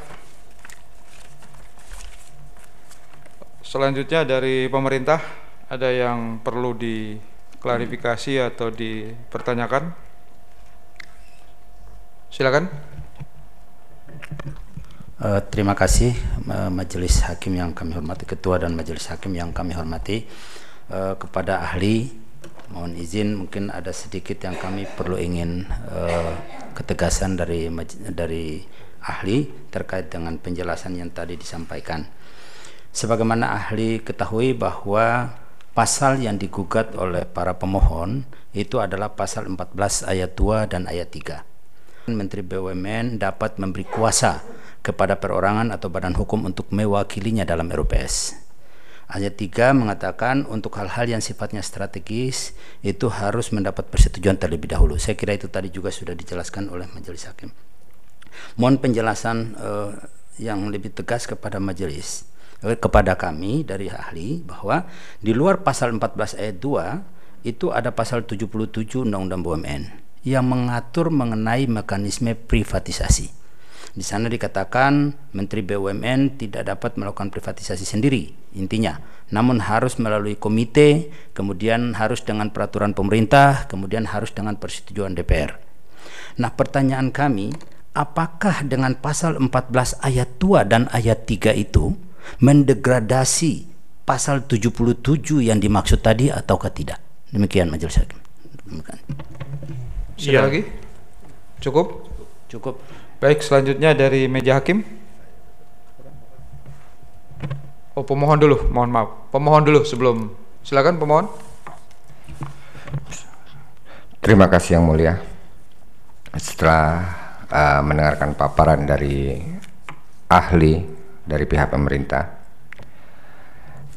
Selanjutnya dari pemerintah, ada yang perlu diklarifikasi atau dipertanyakan? Silakan. Uh, terima kasih uh, Majelis Hakim yang kami hormati, Ketua dan Majelis Hakim yang kami hormati. Uh, kepada ahli, mohon izin mungkin ada sedikit yang kami perlu ingin uh, ketegasan dari dari ahli terkait dengan penjelasan yang tadi disampaikan. Sebagaimana ahli ketahui bahwa pasal yang digugat oleh para pemohon itu adalah pasal empat belas ayat dua dan ayat tiga. Menteri B U M N dapat memberi kuasa kepada perorangan atau badan hukum untuk mewakilinya dalam R U P S. Ayat tiga mengatakan untuk hal-hal yang sifatnya strategis itu harus mendapat persetujuan terlebih dahulu. Saya kira itu tadi juga sudah dijelaskan oleh Majelis Hakim. Mohon penjelasan uh, yang lebih tegas kepada majelis, uh, kepada kami dari ahli, bahwa di luar pasal empat belas ayat dua itu ada pasal tujuh puluh tujuh Undang-Undang B U M N yang mengatur mengenai mekanisme privatisasi. Di sana dikatakan Menteri B U M N tidak dapat melakukan privatisasi sendiri intinya, namun harus melalui komite, kemudian harus dengan peraturan pemerintah, kemudian harus dengan persetujuan D P R. Nah, pertanyaan kami, apakah dengan pasal empat belas ayat dua dan ayat tiga itu mendegradasi pasal tujuh puluh tujuh yang dimaksud tadi ataukah tidak? Demikian Majelis Hakim. Demikian. Sudah lagi? Cukup? Cukup. Baik, selanjutnya dari meja hakim. Oh, pemohon dulu, mohon maaf. Pemohon dulu sebelum. Silakan pemohon. Terima kasih yang mulia. Setelah uh, mendengarkan paparan dari ahli dari pihak pemerintah,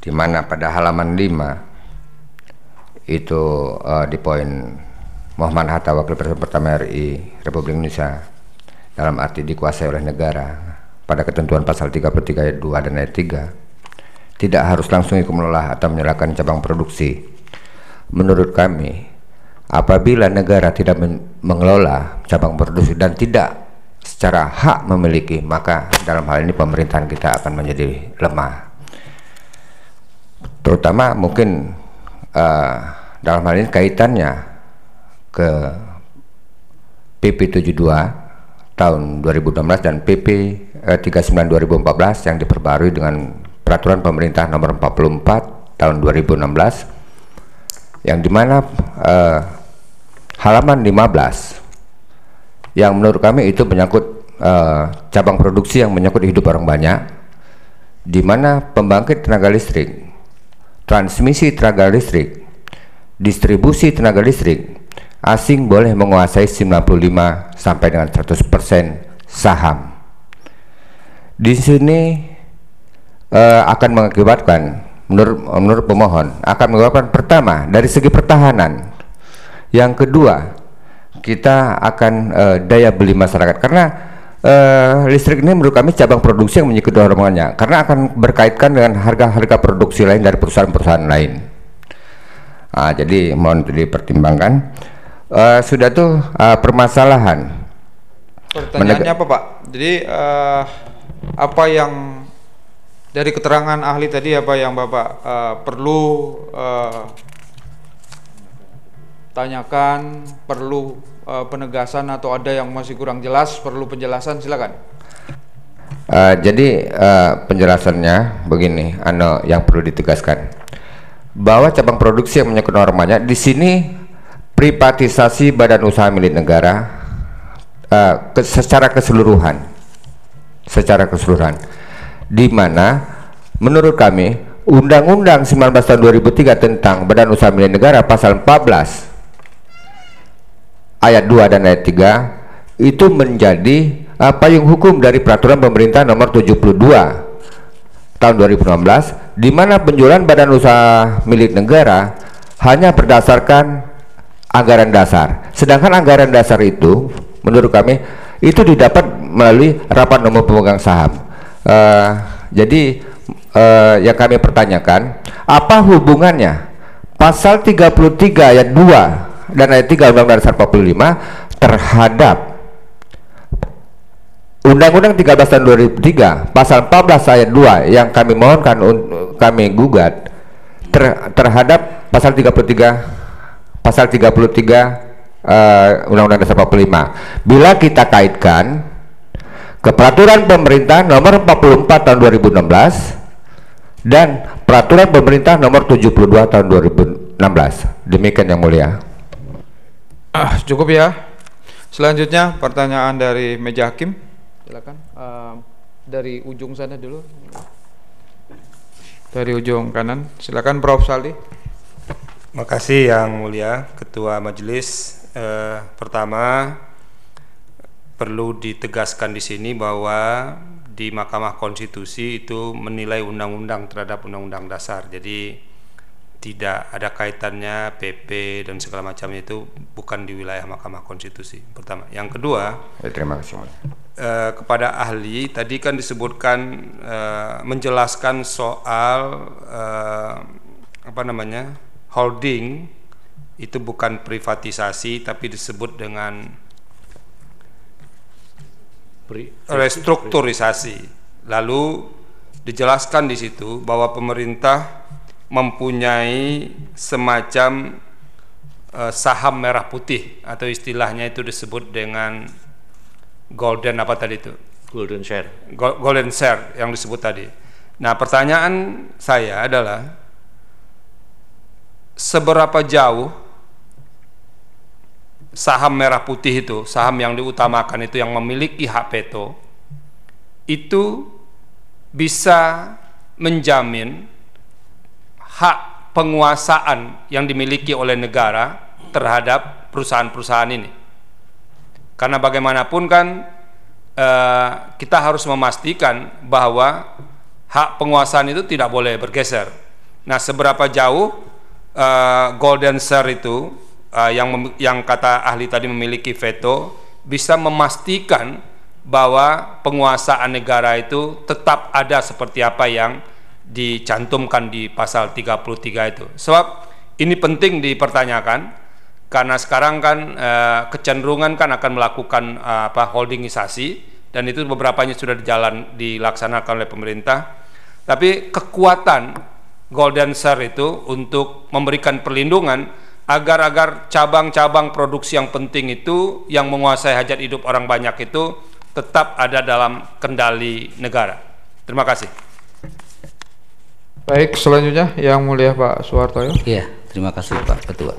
di mana pada halaman lima itu uh, di poin Muhammad Hatta Wakil Presiden pertama R I Republik Indonesia dalam arti dikuasai oleh negara pada ketentuan pasal tiga puluh tiga ayat dua dan ayat tiga tidak harus langsung ikut mengelola atau menyerahkan cabang produksi. Menurut kami, apabila negara tidak mengelola cabang produksi dan tidak secara hak memiliki, maka dalam hal ini pemerintahan kita akan menjadi lemah. Terutama mungkin uh, dalam hal ini kaitannya ke P P tujuh puluh dua tahun dua ribu enam belas dan P P uh, tiga puluh sembilan dua ribu empat belas yang diperbarui dengan Peraturan Pemerintah Nomor empat puluh empat tahun dua ribu enam belas, yang dimana uh, halaman lima belas yang menurut kami itu menyangkut uh, cabang produksi yang menyangkut hidup orang banyak, di mana pembangkit tenaga listrik, transmisi tenaga listrik, distribusi tenaga listrik asing boleh menguasai sembilan puluh lima sampai dengan seratus persen saham. Di sini uh, akan mengakibatkan menurut menurut pemohon akan mengakibatkan pertama dari segi pertahanan, yang kedua kita akan uh, daya beli masyarakat, karena uh, listrik ini menurut kami cabang produksi yang mengikuti dorongannya, karena akan berkaitan dengan harga-harga produksi lain dari perusahaan-perusahaan lain. Nah, jadi mohon dipertimbangkan. Uh, sudah tuh uh, permasalahan. Pertanyaannya apa Pak? Jadi uh, apa yang dari keterangan ahli tadi, apa yang Bapak uh, perlu uh, tanyakan, perlu uh, penegasan atau ada yang masih kurang jelas, perlu penjelasan, silakan. Uh, jadi uh, penjelasannya begini, ano yang perlu ditegaskan bahwa cabang produksi yang menyangkut normanya di sini privatisasi badan usaha milik negara uh, ke, secara keseluruhan, secara keseluruhan, di mana menurut kami Undang-Undang sembilan belas tahun dua ribu tiga tentang Badan Usaha Milik Negara pasal empat belas ayat dua dan ayat tiga itu menjadi uh, payung hukum dari Peraturan Pemerintah Nomor tujuh puluh dua tahun dua ribu enam belas, di mana penjualan badan usaha milik negara hanya berdasarkan anggaran dasar. Sedangkan anggaran dasar itu menurut kami itu didapat melalui rapat nomor pemegang saham. Uh, jadi uh, yang kami pertanyakan, apa hubungannya pasal tiga puluh tiga ayat dua dan ayat tiga Undang-Undang Dasar empat puluh lima terhadap Undang-Undang tiga belas tahun dua ribu tiga pasal empat belas ayat dua yang kami mohonkan kami gugat ter, terhadap pasal tiga puluh tiga pasal tiga puluh tiga uh, Undang-Undang Dasar empat puluh lima. Bila kita kaitkan ke Peraturan Pemerintah Nomor empat puluh empat tahun dua ribu enam belas dan Peraturan Pemerintah Nomor tujuh puluh dua tahun dua ribu enam belas. Demikian yang mulia. Ah, cukup ya. Selanjutnya pertanyaan dari meja hakim. Silakan. Uh, dari ujung sana dulu. Dari ujung kanan. Silakan Prof Saldi. Makasih Yang Mulia Ketua Majelis. Eh, pertama perlu ditegaskan di sini bahwa di Mahkamah Konstitusi itu menilai undang-undang terhadap undang-undang dasar. Jadi tidak ada kaitannya P P dan segala macamnya, itu bukan di wilayah Mahkamah Konstitusi. Pertama. Yang kedua, ya, terima kasih. Eh, kepada ahli tadi kan disebutkan eh, menjelaskan soal eh, apa namanya? holding itu bukan privatisasi tapi disebut dengan restrukturisasi. Lalu dijelaskan di situ bahwa pemerintah mempunyai semacam uh, saham merah putih atau istilahnya itu disebut dengan golden apa tadi itu? Golden share. Go golden share yang disebut tadi. Nah, pertanyaan saya adalah seberapa jauh saham merah putih itu, saham yang diutamakan itu yang memiliki hak veto itu bisa menjamin hak penguasaan yang dimiliki oleh negara terhadap perusahaan-perusahaan ini. Karena bagaimanapun kan eh, kita harus memastikan bahwa hak penguasaan itu tidak boleh bergeser. Nah, seberapa jauh uh, golden share itu uh, yang yang kata ahli tadi memiliki veto bisa memastikan bahwa penguasaan negara itu tetap ada seperti apa yang dicantumkan di pasal tiga puluh tiga itu. Sebab ini penting dipertanyakan karena sekarang kan uh, kecenderungan kan akan melakukan uh, apa holdingisasi, dan itu beberapanya sudah dijalan dilaksanakan oleh pemerintah. Tapi kekuatan golden share itu untuk memberikan perlindungan agar-agar cabang-cabang produksi yang penting itu yang menguasai hajat hidup orang banyak itu tetap ada dalam kendali negara. Terima kasih. Baik, selanjutnya Yang Mulia Pak Suhartoyo. Iya, terima kasih Pak Ketua.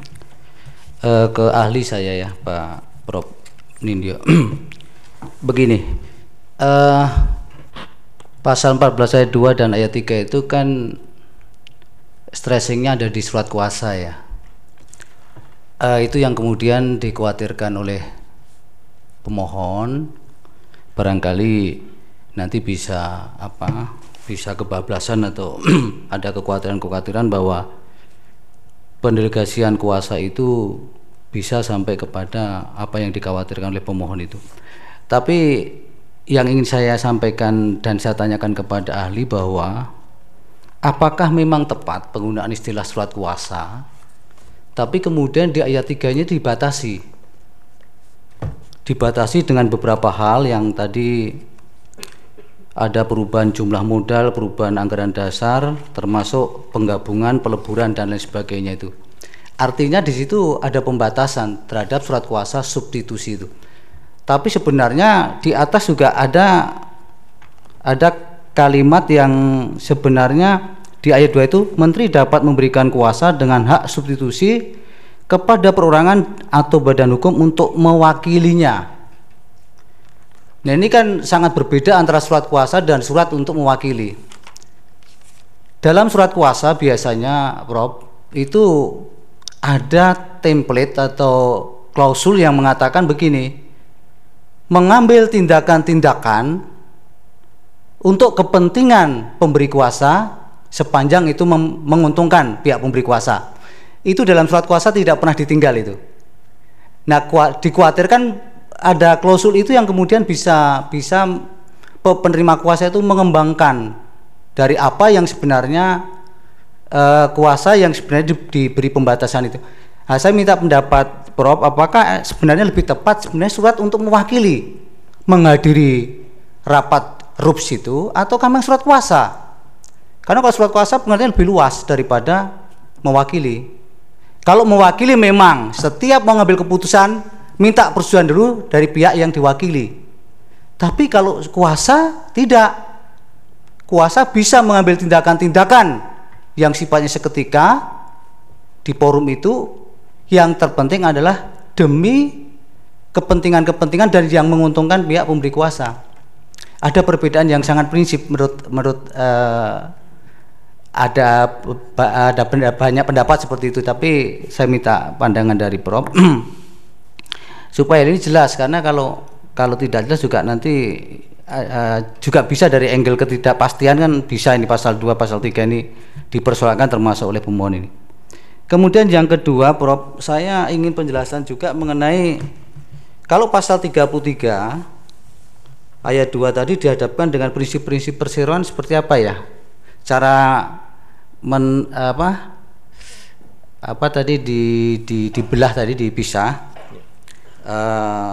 e, ke ahli saya ya Pak Prof Nindyo. Begini, e, pasal empat belas ayat dua dan ayat tiga itu kan stressingnya ada di surat kuasa ya. E, itu yang kemudian dikhawatirkan oleh pemohon, barangkali nanti bisa apa bisa kebablasan atau ada kekhawatiran-kekhawatiran bahwa pendelegasian kuasa itu bisa sampai kepada apa yang dikhawatirkan oleh pemohon itu. Tapi yang ingin saya sampaikan dan saya tanyakan kepada ahli bahwa apakah memang tepat penggunaan istilah surat kuasa, tapi kemudian di ayat tiga-nya dibatasi. Dibatasi dengan beberapa hal yang tadi ada perubahan jumlah modal, perubahan anggaran dasar, termasuk penggabungan, peleburan dan lain sebagainya itu. Artinya di situ ada pembatasan terhadap surat kuasa substitusi itu. Tapi sebenarnya di atas juga ada ada kalimat yang sebenarnya di ayat dua itu menteri dapat memberikan kuasa dengan hak substitusi kepada perorangan atau badan hukum untuk mewakilinya. Nah, ini kan sangat berbeda antara surat kuasa dan surat untuk mewakili. Dalam surat kuasa biasanya Prof itu ada template atau klausul yang mengatakan begini: mengambil tindakan-tindakan untuk kepentingan pemberi kuasa sepanjang itu menguntungkan pihak pemberi kuasa. Itu dalam surat kuasa tidak pernah ditinggal itu. Nah, dikhawatirkan ada klausul itu yang kemudian bisa bisa penerima kuasa itu mengembangkan dari apa yang sebenarnya eh, kuasa yang sebenarnya di, diberi pembatasan itu. Nah, saya minta pendapat Prof, apakah sebenarnya lebih tepat sebenarnya surat untuk mewakili menghadiri rapat R U P S itu atau memang surat kuasa? Karena kalau surat kuasa pengertian lebih luas daripada mewakili. Kalau mewakili memang setiap mau ngambil keputusan minta persetujuan dulu dari pihak yang diwakili. Tapi kalau kuasa tidak. Kuasa bisa mengambil tindakan-tindakan yang sifatnya seketika di forum itu, yang terpenting adalah demi kepentingan-kepentingan dari yang menguntungkan pihak pemberi kuasa. Ada perbedaan yang sangat prinsip menurut menurut uh, ada ada banyak pendapat seperti itu, tapi saya minta pandangan dari Prof supaya ini jelas, karena kalau kalau tidak jelas juga nanti uh, juga bisa dari angle ketidakpastian kan bisa ini pasal dua pasal tiga ini dipersoalkan termasuk oleh pemohon ini. Kemudian yang kedua Prof, saya ingin penjelasan juga mengenai kalau pasal tiga puluh tiga ayat dua tadi dihadapkan dengan prinsip-prinsip perseroan seperti apa ya? Cara men, apa apa tadi di, di dibelah tadi dipisah uh,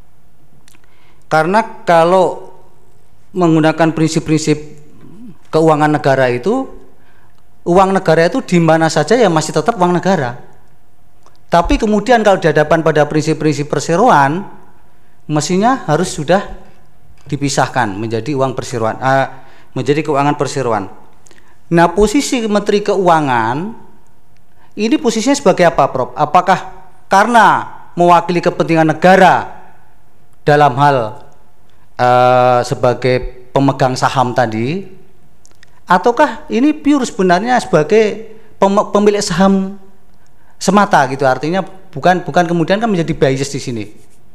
karena kalau menggunakan prinsip-prinsip keuangan negara itu, uang negara itu di mana saja ya masih tetap uang negara. Tapi kemudian kalau dihadapkan pada prinsip-prinsip perseroan, mestinya harus sudah dipisahkan menjadi uang perseroan, uh, menjadi keuangan perseroan. Nah, posisi Menteri Keuangan ini posisinya sebagai apa, Prof? Apakah karena mewakili kepentingan negara dalam hal uh, sebagai pemegang saham tadi, ataukah ini pure sebenarnya sebagai pemilik saham semata gitu? Artinya bukan bukan kemudian kan menjadi bias di sini.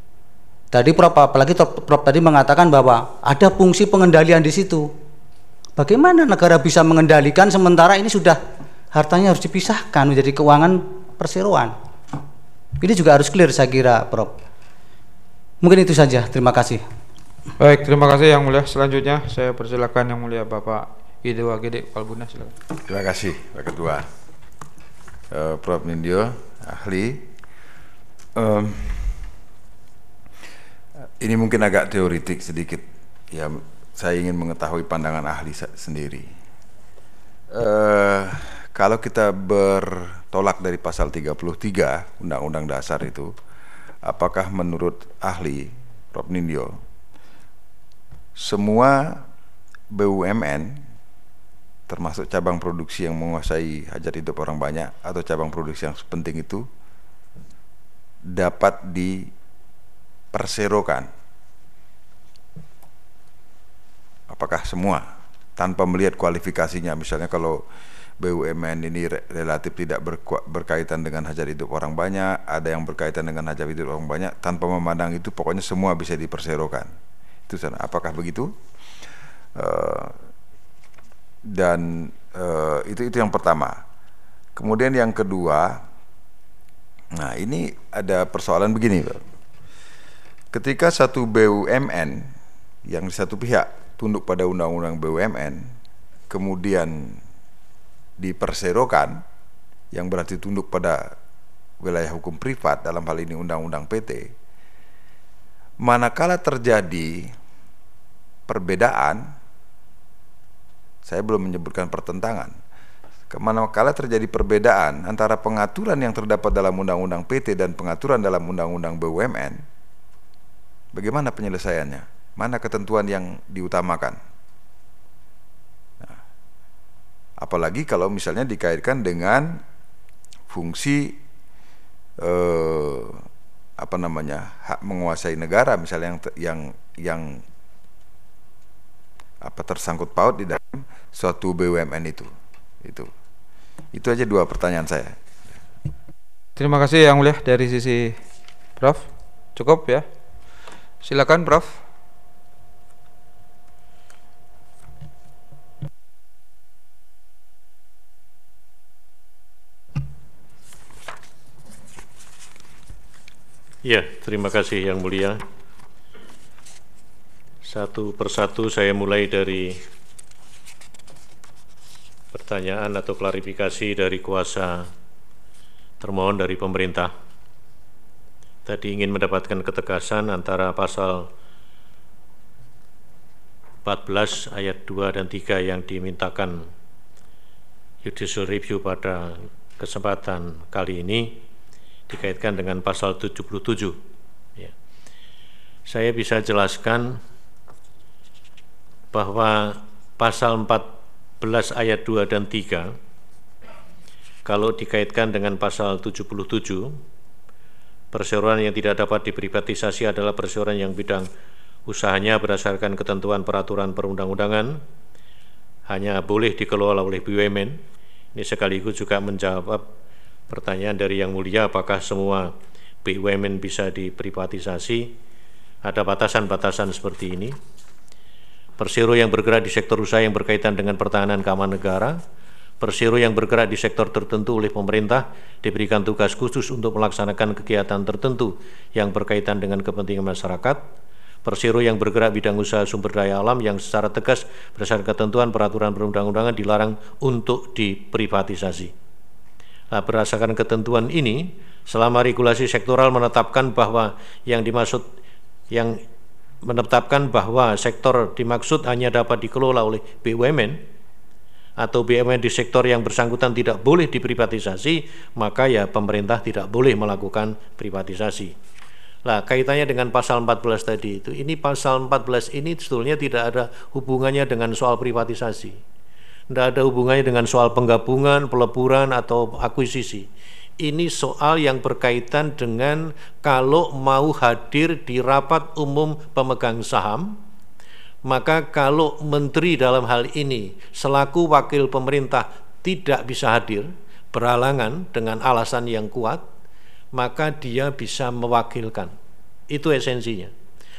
Tadi Prof, apalagi Prof tadi mengatakan bahwa ada fungsi pengendalian di situ. Bagaimana negara bisa mengendalikan sementara ini sudah hartanya harus dipisahkan menjadi keuangan perseroan? Ini juga harus clear saya kira, Prof. Mungkin itu saja. Terima kasih. Baik, terima kasih Yang Mulia. Selanjutnya saya persilakan Yang Mulia Bapak Ido A G D Palbuna, silakan. Terima kasih Pak Ketua. Uh, Prof Nindyo, ahli. Um, ini mungkin agak teoritik sedikit. Ya, saya ingin mengetahui pandangan ahli sendiri. Uh, kalau kita bertolak dari pasal tiga puluh tiga Undang-Undang Dasar itu, apakah menurut ahli Prof Nindyo semua B U M N termasuk cabang produksi yang menguasai hajat hidup orang banyak atau cabang produksi yang penting itu dapat diperserokan? Apakah semua tanpa melihat kualifikasinya? Misalnya kalau B U M N ini relatif tidak berkaitan dengan hajat hidup orang banyak, ada yang berkaitan dengan hajat hidup orang banyak, tanpa memandang itu pokoknya semua bisa diperserokan. Itu sana. Apakah begitu? Uh, dan uh, itu itu yang pertama. Kemudian yang kedua, nah ini ada persoalan begini, Pak. Ketika satu B U M N yang di satu pihak tunduk pada undang-undang B U M N kemudian diperserokan, yang berarti tunduk pada wilayah hukum privat, dalam hal ini undang-undang P T, manakala terjadi perbedaan, saya belum menyebutkan pertentangan, manakala terjadi perbedaan antara pengaturan yang terdapat dalam undang-undang P T dan pengaturan dalam undang-undang B U M N, bagaimana penyelesaiannya? Mana ketentuan yang diutamakan? Nah, apalagi kalau misalnya dikaitkan dengan fungsi eh, apa namanya hak menguasai negara, misalnya yang yang yang apa tersangkut paut di dalam suatu B U M N itu. Itu. Itu aja dua pertanyaan saya. Terima kasih Yang Mulia. Dari sisi Prof cukup ya. Silakan Prof. Ya, terima kasih Yang Mulia. Satu persatu saya mulai dari pertanyaan atau klarifikasi dari kuasa termohon dari pemerintah. Tadi ingin mendapatkan ketegasan antara pasal empat belas ayat dua dan tiga yang dimintakan judicial review pada kesempatan kali ini dikaitkan dengan pasal tujuh puluh tujuh. Ya. Saya bisa jelaskan bahwa pasal empat belas ayat dua dan tiga kalau dikaitkan dengan pasal tujuh puluh tujuh, perseroan yang tidak dapat diprivatisasi adalah perseroan yang bidang usahanya berdasarkan ketentuan peraturan perundang-undangan hanya boleh dikelola oleh B U M N. Ini sekaligus juga menjawab pertanyaan dari Yang Mulia, apakah semua B U M N bisa diprivatisasi? Ada batasan-batasan seperti ini. Persero yang bergerak di sektor usaha yang berkaitan dengan pertahanan keamanan negara, persero yang bergerak di sektor tertentu oleh pemerintah diberikan tugas khusus untuk melaksanakan kegiatan tertentu yang berkaitan dengan kepentingan masyarakat, persero yang bergerak bidang usaha sumber daya alam yang secara tegas berdasarkan ketentuan peraturan perundang-undangan dilarang untuk diprivatisasi. Nah, berdasarkan ketentuan ini, selama regulasi sektoral menetapkan bahwa yang dimaksud yang menetapkan bahwa sektor dimaksud hanya dapat dikelola oleh B U M N atau B U M N di sektor yang bersangkutan tidak boleh diprivatisasi, maka ya pemerintah tidak boleh melakukan privatisasi. Nah, kaitannya dengan pasal empat belas tadi itu, ini pasal empat belas ini sebetulnya tidak ada hubungannya dengan soal privatisasi. Tidak ada hubungannya dengan soal penggabungan, peleburan, atau akuisisi. Ini soal yang berkaitan dengan kalau mau hadir di rapat umum pemegang saham, maka kalau menteri dalam hal ini selaku wakil pemerintah tidak bisa hadir, berhalangan dengan alasan yang kuat, maka dia bisa mewakilkan. Itu esensinya.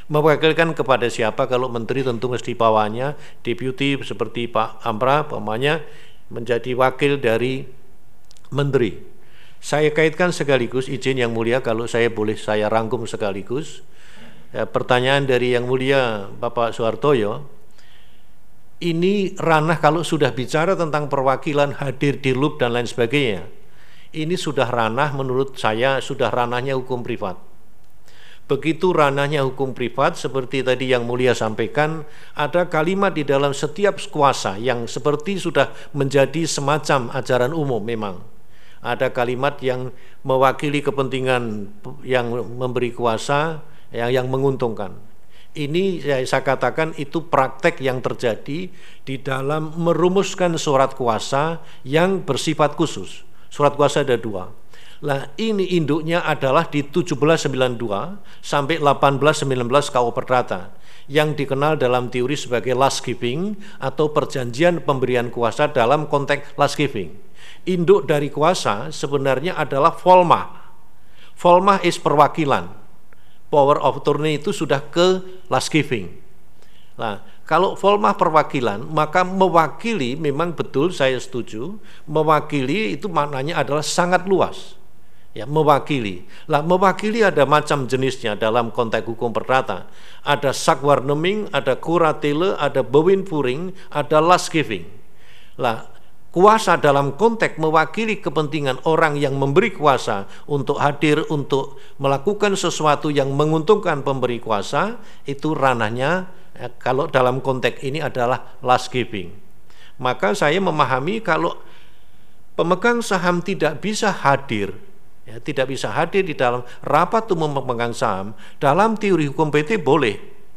Mewakilkan kepada siapa? Kalau menteri tentu mesti bawahnya, deputi seperti Pak Amra, pamannya menjadi wakil dari menteri. Saya kaitkan sekaligus, izin Yang Mulia kalau saya boleh saya rangkum sekaligus. Ya, pertanyaan dari Yang Mulia Bapak Soehartoyo, ini ranah kalau sudah bicara tentang perwakilan hadir di L U P dan lain sebagainya, ini sudah ranah menurut saya sudah ranahnya hukum privat. Begitu ranahnya hukum privat, seperti tadi Yang Mulia sampaikan, ada kalimat di dalam setiap kuasa yang seperti sudah menjadi semacam ajaran umum memang. Ada kalimat yang mewakili kepentingan yang memberi kuasa, yang, yang menguntungkan. Ini saya, saya katakan itu praktek yang terjadi di dalam merumuskan surat kuasa yang bersifat khusus. Surat kuasa ada dua. Nah, ini induknya adalah di tujuh belas sembilan puluh dua sampai delapan belas sembilan belas K U Perdata yang dikenal dalam teori sebagai last giving atau perjanjian pemberian kuasa dalam konteks last giving. Induk dari kuasa sebenarnya adalah volma. Volma is perwakilan. Power of attorney itu sudah ke last giving. Nah, kalau volma perwakilan, maka mewakili memang betul saya setuju. Mewakili itu maknanya adalah sangat luas. Ya, mewakili. Lah, mewakili ada macam jenisnya dalam konteks hukum perdata. Ada sakwarneming, ada kuratele, ada bewinpuring, ada last giving. Lah, kuasa dalam konteks mewakili kepentingan orang yang memberi kuasa untuk hadir untuk melakukan sesuatu yang menguntungkan pemberi kuasa, itu ranahnya ya, kalau dalam konteks ini adalah last giving. Maka saya memahami kalau pemegang saham tidak bisa hadir, ya, tidak bisa hadir di dalam rapat umum pemegang saham, dalam teori hukum P T boleh,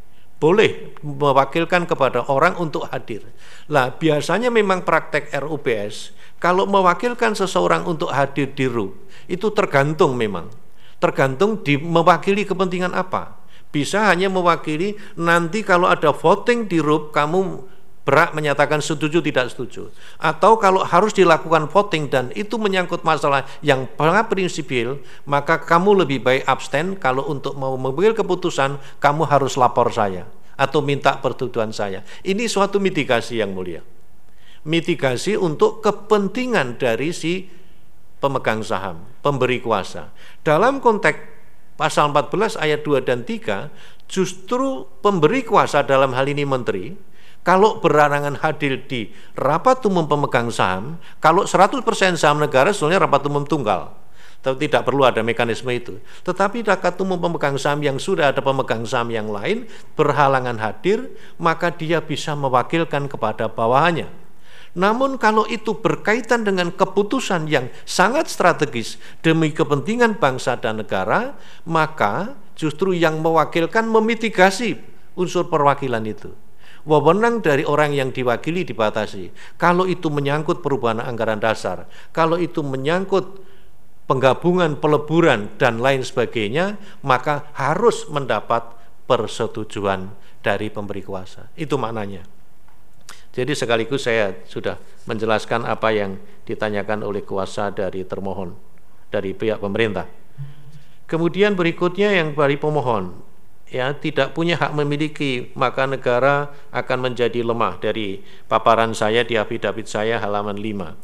boleh mewakilkan kepada orang untuk hadir. Lah, biasanya memang praktek R U P S, kalau mewakilkan seseorang untuk hadir di R U, itu tergantung memang, tergantung di mewakili kepentingan apa. Bisa hanya mewakili nanti kalau ada voting di R U P, kamu berak menyatakan setuju tidak setuju, atau kalau harus dilakukan voting dan itu menyangkut masalah yang sangat prinsipil, maka kamu lebih baik abstain. Kalau untuk mau mengambil keputusan, kamu harus lapor saya atau minta persetujuan saya. Ini suatu mitigasi Yang Mulia, mitigasi untuk kepentingan dari si pemegang saham, pemberi kuasa. Dalam konteks pasal empat belas ayat dua dan tiga, justru pemberi kuasa dalam hal ini menteri, kalau berhalangan hadir di rapat umum pemegang saham, kalau seratus persen saham negara sebenarnya rapat umum tunggal, tapi tidak perlu ada mekanisme itu. Tetapi rapat umum pemegang saham yang sudah ada pemegang saham yang lain berhalangan hadir, maka dia bisa mewakilkan kepada bawahannya. Namun kalau itu berkaitan dengan keputusan yang sangat strategis demi kepentingan bangsa dan negara, maka justru yang mewakilkan memitigasi unsur perwakilan itu. Wewenang dari orang yang diwakili dibatasi. Kalau itu menyangkut perubahan anggaran dasar, kalau itu menyangkut penggabungan, peleburan, dan lain sebagainya, maka harus mendapat persetujuan dari pemberi kuasa. Itu maknanya. Jadi sekaligus saya sudah menjelaskan apa yang ditanyakan oleh kuasa dari termohon, dari pihak pemerintah. Kemudian berikutnya yang dari pemohon, ya, tidak punya hak memiliki, maka negara akan menjadi lemah. Dari paparan saya di affidavit saya halaman lima.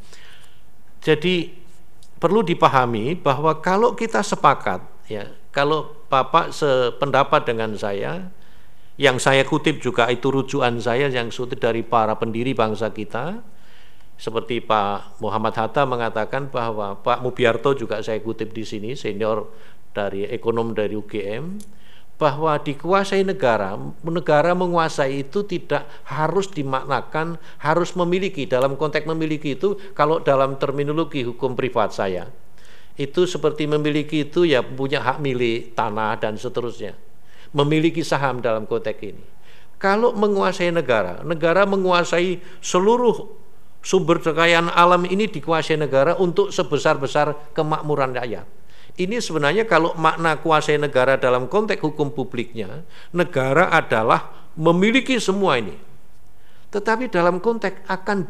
Jadi perlu dipahami bahwa kalau kita sepakat, ya, kalau Bapak sependapat dengan saya, yang saya kutip juga itu rujukan saya yang kutip dari para pendiri bangsa kita, seperti Pak Muhammad Hatta mengatakan bahwa Pak Mubiarto juga saya kutip di sini, senior dari ekonom dari U G M, bahwa dikuasai negara, negara menguasai itu tidak harus dimaknakan harus memiliki. Dalam konteks memiliki itu, kalau dalam terminologi hukum privat saya, itu seperti memiliki itu ya punya hak milik tanah dan seterusnya, memiliki saham dalam konteks ini. Kalau menguasai negara, negara menguasai seluruh sumber kekayaan alam ini dikuasai negara untuk sebesar-besar kemakmuran rakyat. Ini sebenarnya kalau makna kuasai negara dalam konteks hukum publiknya, negara adalah memiliki semua ini. Tetapi dalam konteks akan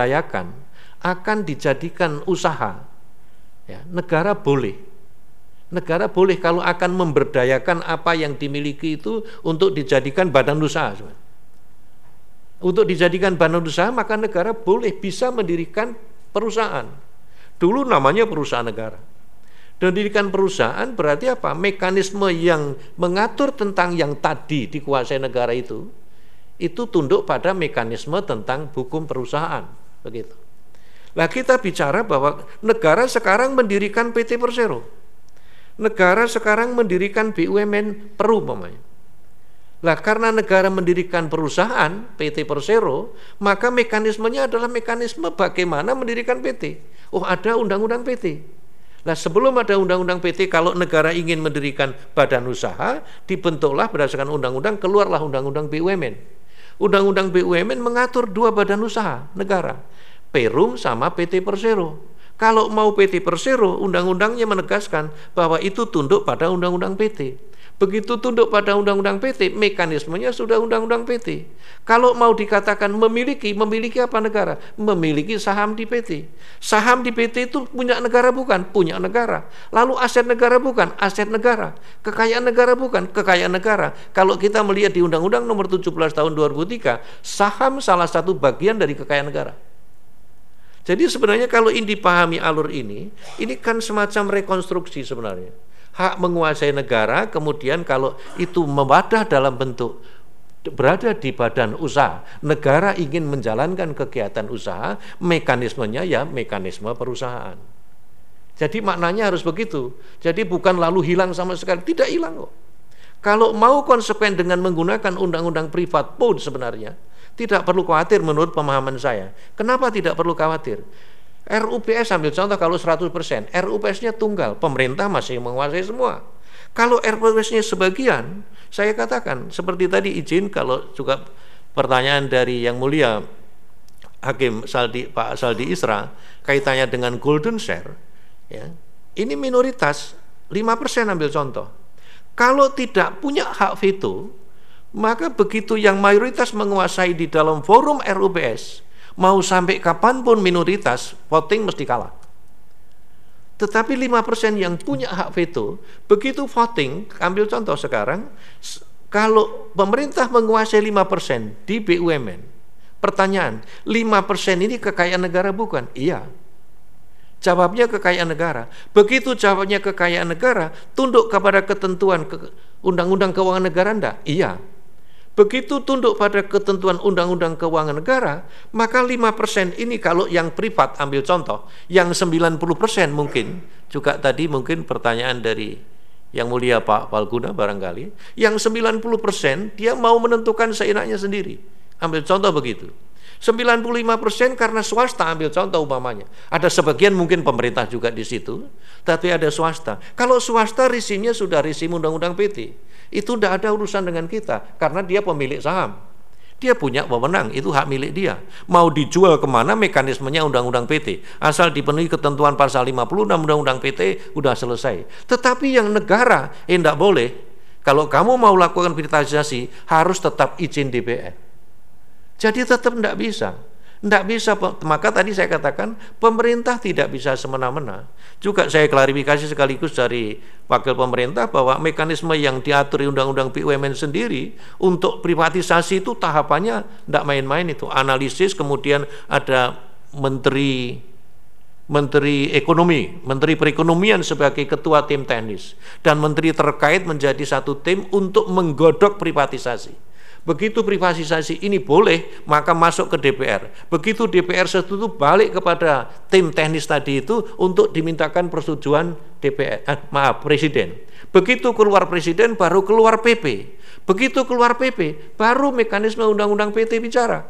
diberdayakan, akan dijadikan usaha, ya, negara boleh. Negara boleh kalau akan memberdayakan apa yang dimiliki itu untuk dijadikan badan usaha. Untuk dijadikan badan usaha, maka negara boleh bisa mendirikan perusahaan. Dulu namanya perusahaan negara. Dan mendirikan perusahaan berarti apa? Mekanisme yang mengatur tentang yang tadi dikuasai negara itu, itu tunduk pada mekanisme tentang hukum perusahaan. Begitu. Nah, kita bicara bahwa negara sekarang mendirikan P T Persero. Negara sekarang mendirikan B U M N Peru umpamanya. Lah, karena negara mendirikan perusahaan P T Persero, maka mekanismenya adalah mekanisme bagaimana mendirikan P T. Oh, ada undang-undang P T. Nah, sebelum ada undang-undang P T, kalau negara ingin mendirikan badan usaha, dibentuklah berdasarkan undang-undang, keluarlah undang-undang B U M N. Undang-undang B U M N mengatur dua badan usaha negara, Perum sama P T Persero. Kalau mau P T Persero, undang-undangnya menegaskan bahwa itu tunduk pada undang-undang P T. Begitu tunduk pada undang-undang P T, mekanismenya sudah undang-undang P T. Kalau mau dikatakan memiliki, memiliki apa negara? Memiliki saham di P T. Saham di P T itu punya negara bukan? Punya negara. Lalu aset negara bukan? Aset negara. Kekayaan negara bukan? Kekayaan negara. Kalau kita melihat di Undang-Undang Nomor tujuh belas Tahun dua ribu tiga, saham salah satu bagian dari kekayaan negara. Jadi sebenarnya kalau ini dipahami alur ini, ini kan semacam rekonstruksi sebenarnya. Hak menguasai negara, kemudian kalau itu mewadah dalam bentuk berada di badan usaha, negara ingin menjalankan kegiatan usaha, mekanismenya ya mekanisme perusahaan. Jadi maknanya harus begitu. Jadi bukan lalu hilang sama sekali, tidak hilang kok. Kalau mau konsekuen dengan menggunakan undang-undang privat pun sebenarnya tidak perlu khawatir menurut pemahaman saya. Kenapa tidak perlu khawatir? R U P S ambil contoh kalau seratus persen, R U P S-nya tunggal, pemerintah masih menguasai semua. Kalau R U P S-nya sebagian, saya katakan seperti tadi izin kalau juga pertanyaan dari Yang Mulia Hakim Saldi, Pak Saldi Isra kaitannya dengan golden share, ya, ini minoritas lima persen ambil contoh. Kalau tidak punya hak veto, maka begitu yang mayoritas menguasai di dalam forum R U P S, mau sampai kapanpun minoritas, voting mesti kalah. Tetapi lima persen yang punya hak veto, begitu voting, ambil contoh sekarang, kalau pemerintah menguasai lima persen di B U M N, pertanyaan, lima persen ini kekayaan negara bukan? Iya. Jawabnya kekayaan negara. Begitu jawabnya kekayaan negara, tunduk kepada ketentuan ke, Undang-Undang Keuangan Negara enggak? Iya. Begitu tunduk pada ketentuan Undang-Undang Keuangan Negara, maka lima persen ini kalau yang privat, ambil contoh, yang sembilan puluh persen mungkin, juga tadi mungkin pertanyaan dari Yang Mulia Pak Palguna barangkali, yang sembilan puluh persen dia mau menentukan seenaknya sendiri. Ambil contoh begitu. sembilan puluh lima persen karena swasta, ambil contoh umpamanya. Ada sebagian mungkin pemerintah juga di situ, tapi ada swasta. Kalau swasta rezimnya sudah rezim Undang-Undang P T, itu tidak ada urusan dengan kita, karena dia pemilik saham. Dia punya wewenang, itu hak milik dia. Mau dijual kemana mekanismenya Undang-Undang P T. Asal dipenuhi ketentuan pasal lima puluh enam Undang-Undang P T, udah selesai. Tetapi yang negara, eh tidak boleh. Kalau kamu mau lakukan privatisasi, harus tetap izin D P R. Jadi tetap tidak bisa, tidak bisa. Maka tadi saya katakan pemerintah tidak bisa semena-mena. Juga saya klarifikasi sekaligus dari wakil pemerintah bahwa mekanisme yang diatur di Undang-Undang B U M N sendiri untuk privatisasi itu tahapannya tidak main-main itu. Analisis, kemudian ada menteri Menteri Ekonomi, Menteri Perekonomian sebagai ketua tim teknis, dan menteri terkait menjadi satu tim untuk menggodok privatisasi. Begitu privatisasi ini boleh, maka masuk ke D P R. Begitu D P R setuju, balik kepada tim teknis tadi itu untuk dimintakan persetujuan D P R, eh, maaf, Presiden. Begitu keluar Presiden, baru keluar P P. Begitu keluar P P, baru mekanisme Undang-Undang P T bicara.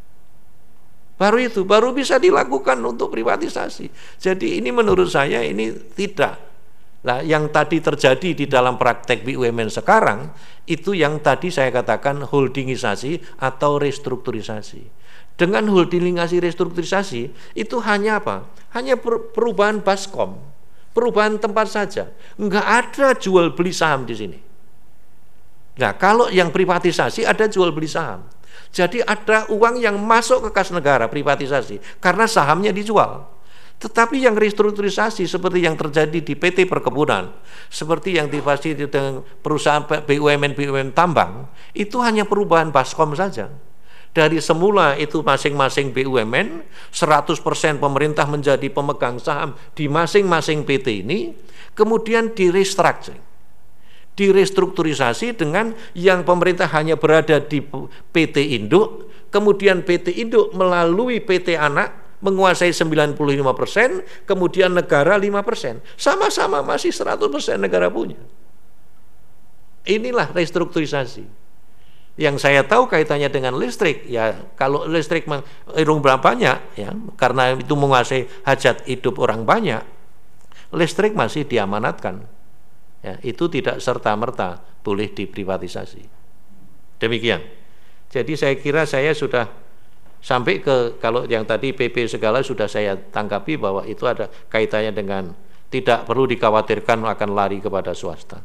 Baru itu, baru bisa dilakukan untuk privatisasi. Jadi ini menurut saya ini tidak. Nah, yang tadi terjadi di dalam praktek B U M N sekarang itu yang tadi saya katakan holdingisasi atau restrukturisasi. Dengan holdingisasi restrukturisasi itu hanya apa? Hanya perubahan baskom, perubahan tempat saja. Enggak ada jual beli saham di sini. Nah, kalau yang privatisasi ada jual beli saham. Jadi ada uang yang masuk ke kas negara privatisasi karena sahamnya dijual. Tetapi yang restrukturisasi seperti yang terjadi di P T Perkebunan, seperti yang difasilitasi dengan perusahaan B U M N B U M N tambang, itu hanya perubahan Baskom saja. Dari semula itu masing-masing B U M N, seratus persen pemerintah menjadi pemegang saham di masing-masing P T ini, kemudian di-restructuring, direstrukturisasi dengan yang pemerintah hanya berada di P T induk, kemudian P T induk melalui P T anak menguasai sembilan puluh lima persen, kemudian negara lima persen. Sama-sama masih seratus persen negara punya. Inilah restrukturisasi. Yang saya tahu kaitannya dengan listrik, ya kalau listrik mengiring banyak, ya karena itu menguasai hajat hidup orang banyak, listrik masih diamanatkan. Ya, itu tidak serta-merta boleh diprivatisasi. Demikian. Jadi saya kira saya sudah sampai ke, kalau yang tadi P P segala sudah saya tanggapi bahwa itu ada kaitannya dengan tidak perlu dikhawatirkan akan lari kepada swasta.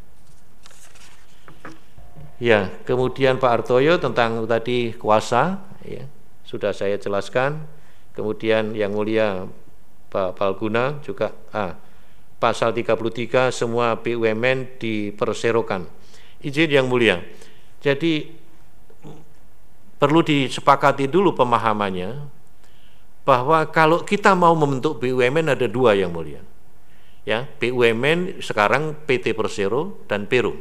Ya, kemudian Pak Artoyo tentang tadi kuasa, ya, sudah saya jelaskan. Kemudian yang mulia Pak Palguna juga ah, pasal tiga puluh tiga semua B U M N diperserokan. Izin yang mulia. Jadi perlu disepakati dulu pemahamannya bahwa kalau kita mau membentuk B U M N ada dua yang mulia. Ya, B U M N sekarang P T Persero dan Perum.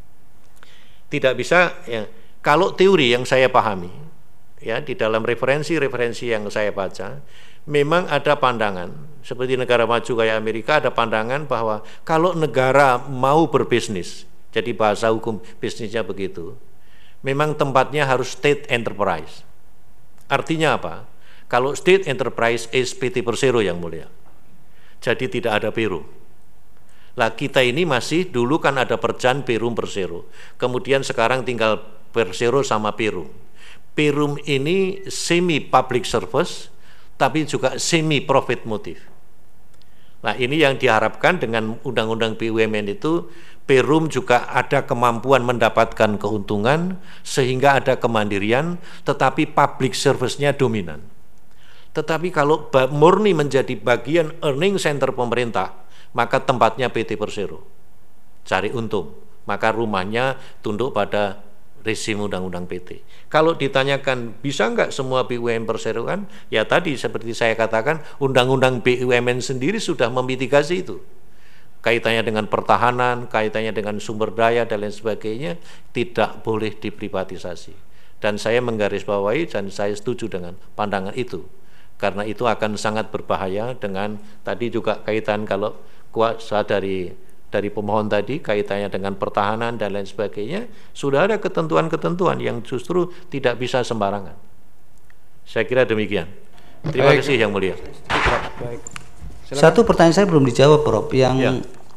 Tidak bisa, ya, kalau teori yang saya pahami, ya di dalam referensi-referensi yang saya baca, memang ada pandangan seperti negara maju kayak Amerika, ada pandangan bahwa kalau negara mau berbisnis, jadi bahasa hukum bisnisnya begitu, memang tempatnya harus state enterprise. Artinya apa? Kalau state enterprise is P T Persero yang mulia, jadi tidak ada Perum. Lah kita ini masih dulu kan ada Perjan, Perum, Persero. Kemudian sekarang tinggal Persero sama Perum. Perum ini semi public service tapi juga semi profit motive. Nah, ini yang diharapkan dengan undang-undang B U M N itu, Perum juga ada kemampuan mendapatkan keuntungan sehingga ada kemandirian, tetapi public service-nya dominan. Tetapi kalau murni menjadi bagian earning center pemerintah, maka tempatnya P T Persero, cari untung, maka rumahnya tunduk pada rezim undang-undang P T. Kalau ditanyakan bisa nggak semua B U M N Persero kan, ya tadi seperti saya katakan, undang-undang B U M N sendiri sudah memitigasi itu. Kaitannya dengan pertahanan, kaitannya dengan sumber daya dan lain sebagainya, tidak boleh diprivatisasi. Dan saya menggarisbawahi dan saya setuju dengan pandangan itu. Karena itu akan sangat berbahaya dengan tadi juga kaitan kalau kuasa dari dari pemohon tadi kaitannya dengan pertahanan dan lain sebagainya, sudah ada ketentuan-ketentuan yang justru tidak bisa sembarangan. Saya kira demikian. Terima Baik. kasih yang mulia. Baik. Satu pertanyaan saya belum dijawab, Prof. Yang ya.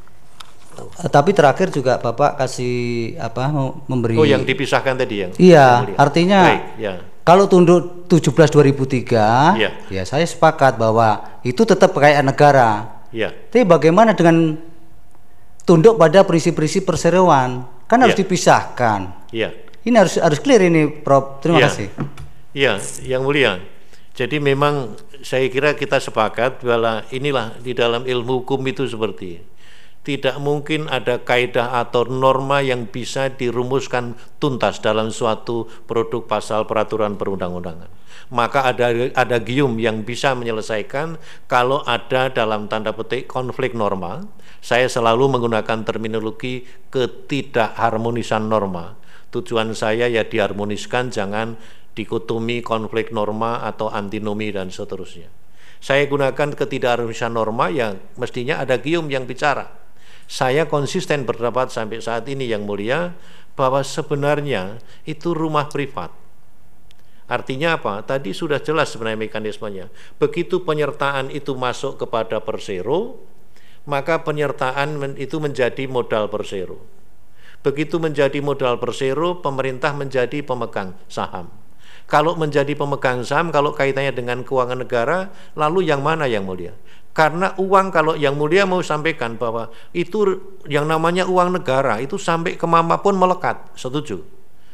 Tapi terakhir juga Bapak kasih apa memberi. Oh, yang dipisahkan tadi yang. Iya, yang artinya. Baik, ya. Kalau tunduk tujuh belas dua ribu tiga, ya. ya saya sepakat bahwa itu tetap kayak negara. Ya. Tapi bagaimana dengan tunduk pada prinsip-prinsip perseroan? Kan harus ya. dipisahkan. Ya. Ini harus harus clear ini, Prof. Terima ya. kasih. Iya, yang mulia. Jadi memang saya kira kita sepakat bahwa inilah di dalam ilmu hukum itu seperti ini. Tidak mungkin ada kaidah atau norma yang bisa dirumuskan tuntas dalam suatu produk pasal peraturan perundang-undangan. Maka ada ada gium yang bisa menyelesaikan kalau ada dalam tanda petik konflik norma. Saya selalu menggunakan terminologi ketidakharmonisan norma. Tujuan saya ya diharmoniskan, jangan dikotomi konflik norma atau antinomi dan seterusnya. Saya gunakan ketidakharmonisan norma yang mestinya ada gium yang bicara. Saya konsisten berpendapat sampai saat ini yang mulia bahwa sebenarnya itu rumah privat. Artinya apa? Tadi sudah jelas sebenarnya mekanismenya. Begitu penyertaan itu masuk kepada Persero, maka penyertaan itu menjadi modal Persero. Begitu menjadi modal Persero, pemerintah menjadi pemegang saham. Kalau menjadi pemegang saham, kalau kaitannya dengan keuangan negara, lalu yang mana yang mulia? Karena uang, kalau yang mulia mau sampaikan bahwa itu yang namanya uang negara itu sampai ke mana pun melekat, setuju.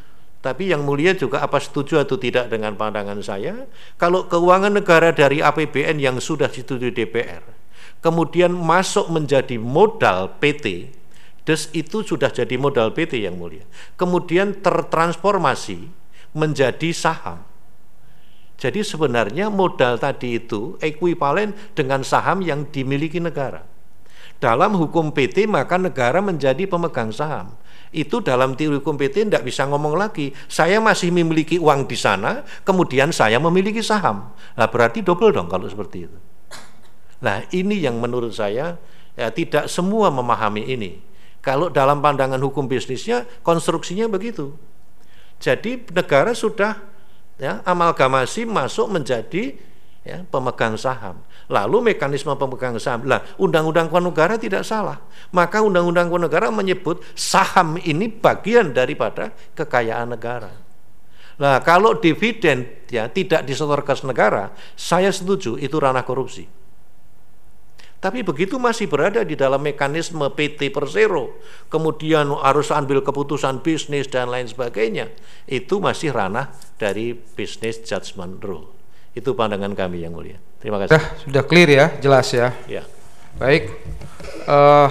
Tapi Yang Mulia juga apa setuju atau tidak dengan pandangan saya? Kalau keuangan negara dari A P B N yang sudah disetujui D P R, kemudian masuk menjadi modal P T, des itu sudah jadi modal P T Yang Mulia. Kemudian tertransformasi menjadi saham. Jadi sebenarnya modal tadi itu ekuivalen dengan saham yang dimiliki negara. Dalam hukum P T maka negara menjadi pemegang saham. Itu dalam teori hukum P T tidak bisa ngomong lagi, saya masih memiliki uang di sana, kemudian saya memiliki saham. Nah berarti double dong kalau seperti itu. Nah ini yang menurut saya ya, tidak semua memahami ini. Kalau dalam pandangan hukum bisnisnya konstruksinya begitu. Jadi negara sudah ya, amalgamasi masuk menjadi ya, pemegang saham. Lalu mekanisme pemegang saham, lah undang-undang keuangan negara tidak salah. Maka undang-undang keuangan negara menyebut saham ini bagian daripada kekayaan negara. Nah kalau dividen ya tidak disetor kas negara, saya setuju itu ranah korupsi. Tapi begitu masih berada di dalam mekanisme P T Persero, kemudian harus ambil keputusan bisnis dan lain sebagainya, itu masih ranah dari business judgment rule. Itu pandangan kami Yang Mulia. Terima kasih. Sudah, sudah clear ya, jelas ya. Ya. Baik. Uh,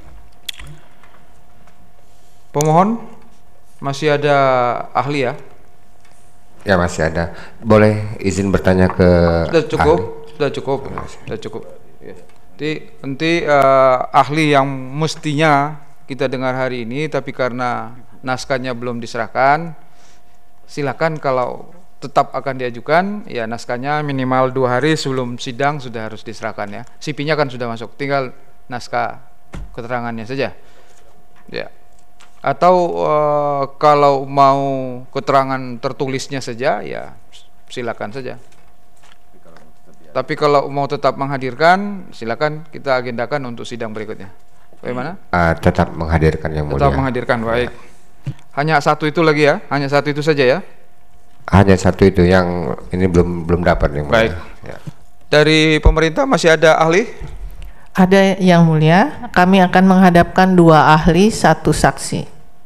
pemohon masih ada ahli ya? Ya masih ada. Boleh izin bertanya ke Sudah cukup, ahli? sudah cukup, sudah cukup. Ya. Nanti, nanti uh, ahli yang mestinya kita dengar hari ini, tapi karena naskahnya belum diserahkan, silakan kalau tetap akan diajukan, ya naskahnya minimal dua hari sebelum sidang sudah harus diserahkan ya. C P-nya kan sudah masuk, tinggal naskah keterangannya saja. Ya. Atau uh, kalau mau keterangan tertulisnya saja, ya silakan saja. Tapi kalau mau tetap menghadirkan, silakan kita agendakan untuk sidang berikutnya. Bagaimana? Uh, tetap menghadirkan Yang Mulia. Tetap menghadirkan, baik. Hanya satu itu lagi ya, hanya satu itu saja ya. Hanya satu itu yang ini belum belum dapat Yang Mulia. Baik. Ya. Dari pemerintah masih ada ahli? Ada Yang Mulia, kami akan menghadapkan dua ahli, satu saksi.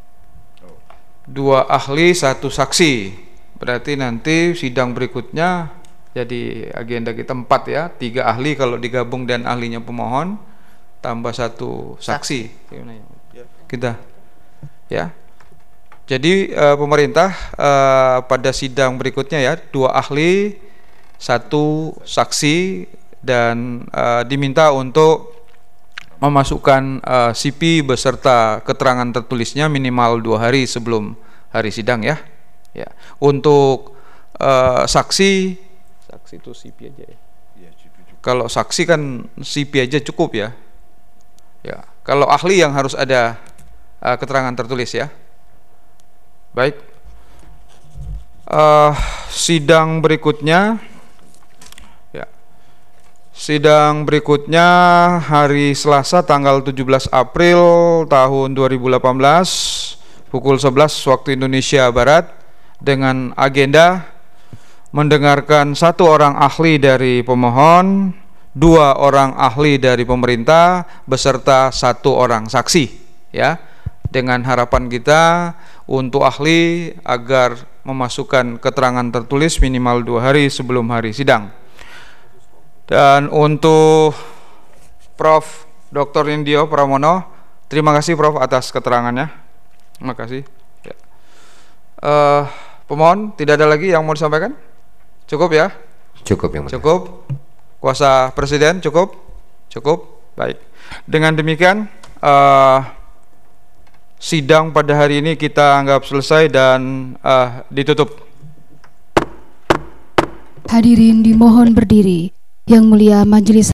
Dua ahli, satu saksi. Berarti nanti sidang berikutnya jadi agenda kita empat ya, tiga ahli kalau digabung dan ahlinya pemohon, tambah satu saksi. Kita, ya. Jadi uh, pemerintah uh, pada sidang berikutnya ya, dua ahli, satu saksi, dan uh, diminta untuk memasukkan uh, C P beserta keterangan tertulisnya minimal dua hari sebelum hari sidang ya. Ya. Untuk uh, saksi, saksi itu C P aja ya. Kalau saksi kan C P aja cukup ya. Ya. Kalau ahli yang harus ada uh, keterangan tertulis ya. Baik, uh, sidang berikutnya, ya, sidang berikutnya hari Selasa tanggal tujuh belas April tahun dua ribu delapan belas pukul sebelas waktu Indonesia Barat dengan agenda mendengarkan satu orang ahli dari pemohon, dua orang ahli dari pemerintah beserta satu orang saksi, ya. Dengan harapan kita untuk ahli agar memasukkan keterangan tertulis minimal dua hari sebelum hari sidang. Dan untuk Profesor Doktor Nindyo Pramono, terima kasih Prof atas keterangannya. Terima kasih. Ya. Uh, pemohon tidak ada lagi yang mau disampaikan? Cukup ya? Cukup yang Cukup. Kuasa Presiden cukup? Cukup. Baik. Dengan demikian uh, sidang pada hari ini kita anggap selesai dan uh, ditutup. Hadirin dimohon berdiri. Yang Mulia Majelis